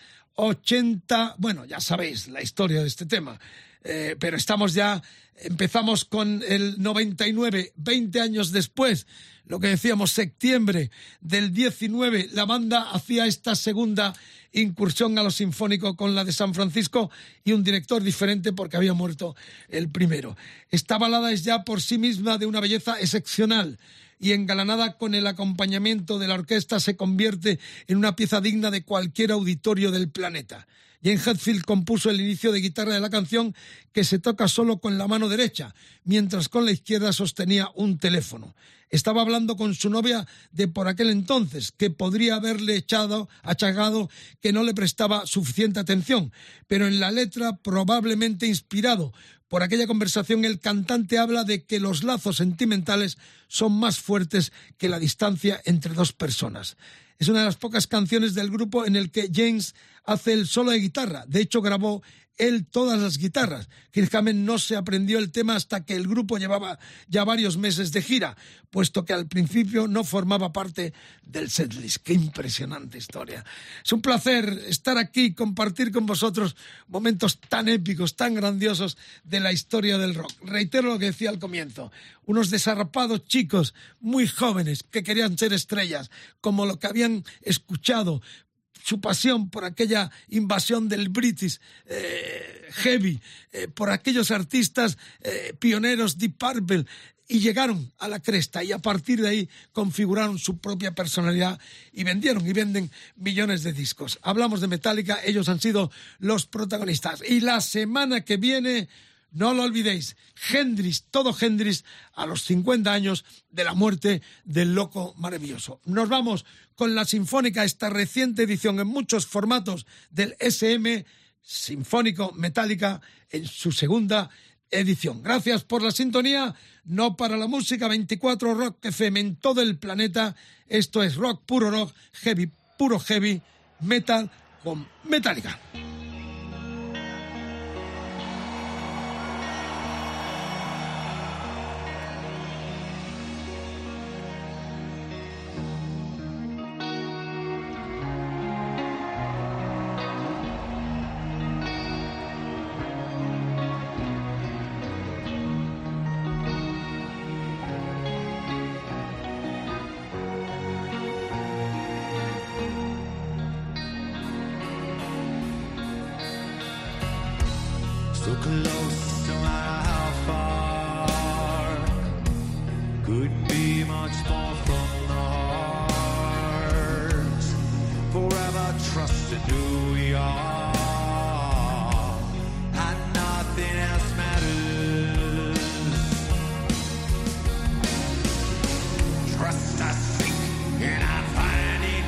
80, bueno, ya sabéis la historia de este tema, pero empezamos con el 99, 20 años después, lo que decíamos, septiembre del 19, la banda hacía esta segunda incursión a lo sinfónico con la de San Francisco y un director diferente porque había muerto el primero. Esta balada es ya por sí misma de una belleza excepcional y engalanada con el acompañamiento de la orquesta se convierte en una pieza digna de cualquier auditorio del planeta. Jane Hetfield compuso el inicio de guitarra de la canción, que se toca solo con la mano derecha, mientras con la izquierda sostenía un teléfono. Estaba hablando con su novia de por aquel entonces, que podría haberle achacado que no le prestaba suficiente atención, pero en la letra, probablemente inspirado por aquella conversación, el cantante habla de que los lazos sentimentales son más fuertes que la distancia entre dos personas. Es una de las pocas canciones del grupo en el que James hace el solo de guitarra. De hecho, grabó él todas las guitarras. Kirk Hammett no se aprendió el tema hasta que el grupo llevaba ya varios meses de gira, puesto que al principio no formaba parte del setlist. ¡Qué impresionante historia! Es un placer estar aquí, compartir con vosotros momentos tan épicos, tan grandiosos de la historia del rock. Reitero lo que decía al comienzo. Unos desarrapados chicos muy jóvenes que querían ser estrellas, como lo que habían escuchado, su pasión por aquella invasión del British heavy, por aquellos artistas pioneros, Deep Purple, y llegaron a la cresta y a partir de ahí configuraron su propia personalidad y vendieron y venden millones de discos. Hablamos de Metallica, ellos han sido los protagonistas. Y la semana que viene, no lo olvidéis, Hendrix, todo Hendrix a los 50 años de la muerte del loco maravilloso. Nos vamos con la Sinfónica, esta reciente edición en muchos formatos del SM Sinfónico Metallica en su segunda edición. Gracias por la sintonía. No para la música, 24 Rock FM en todo el planeta. Esto es rock, heavy, puro heavy, metal con Metallica. So close, no matter how far, couldn't be much more from the heart. Forever trusting who we are, and nothing else matters. Trust us, and I find it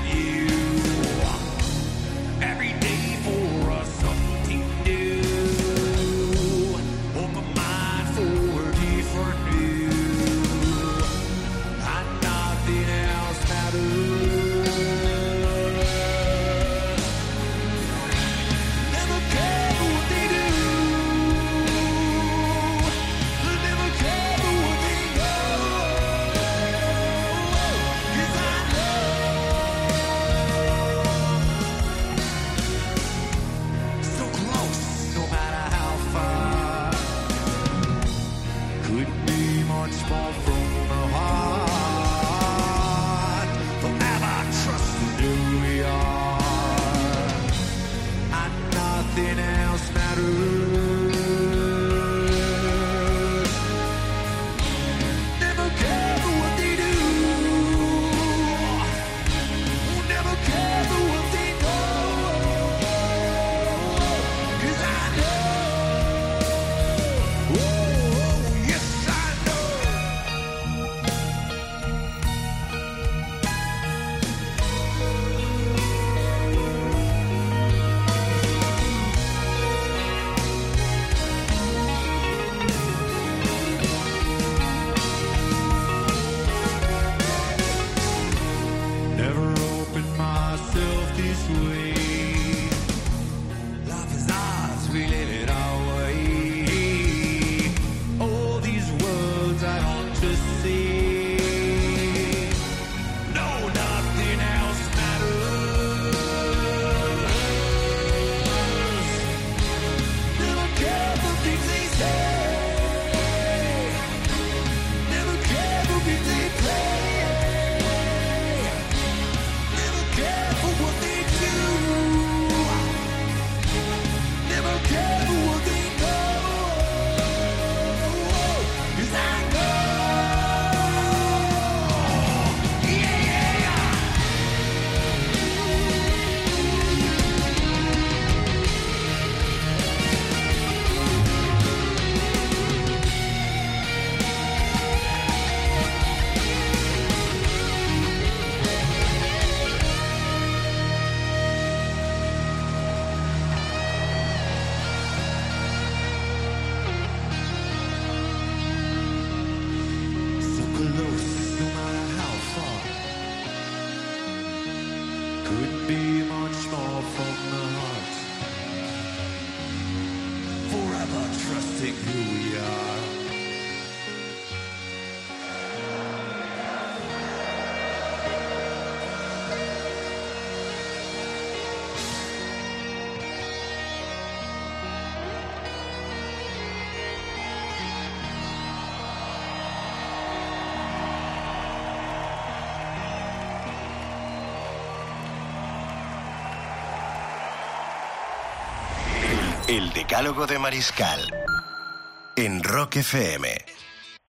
El Decálogo de Mariscal en Rock FM.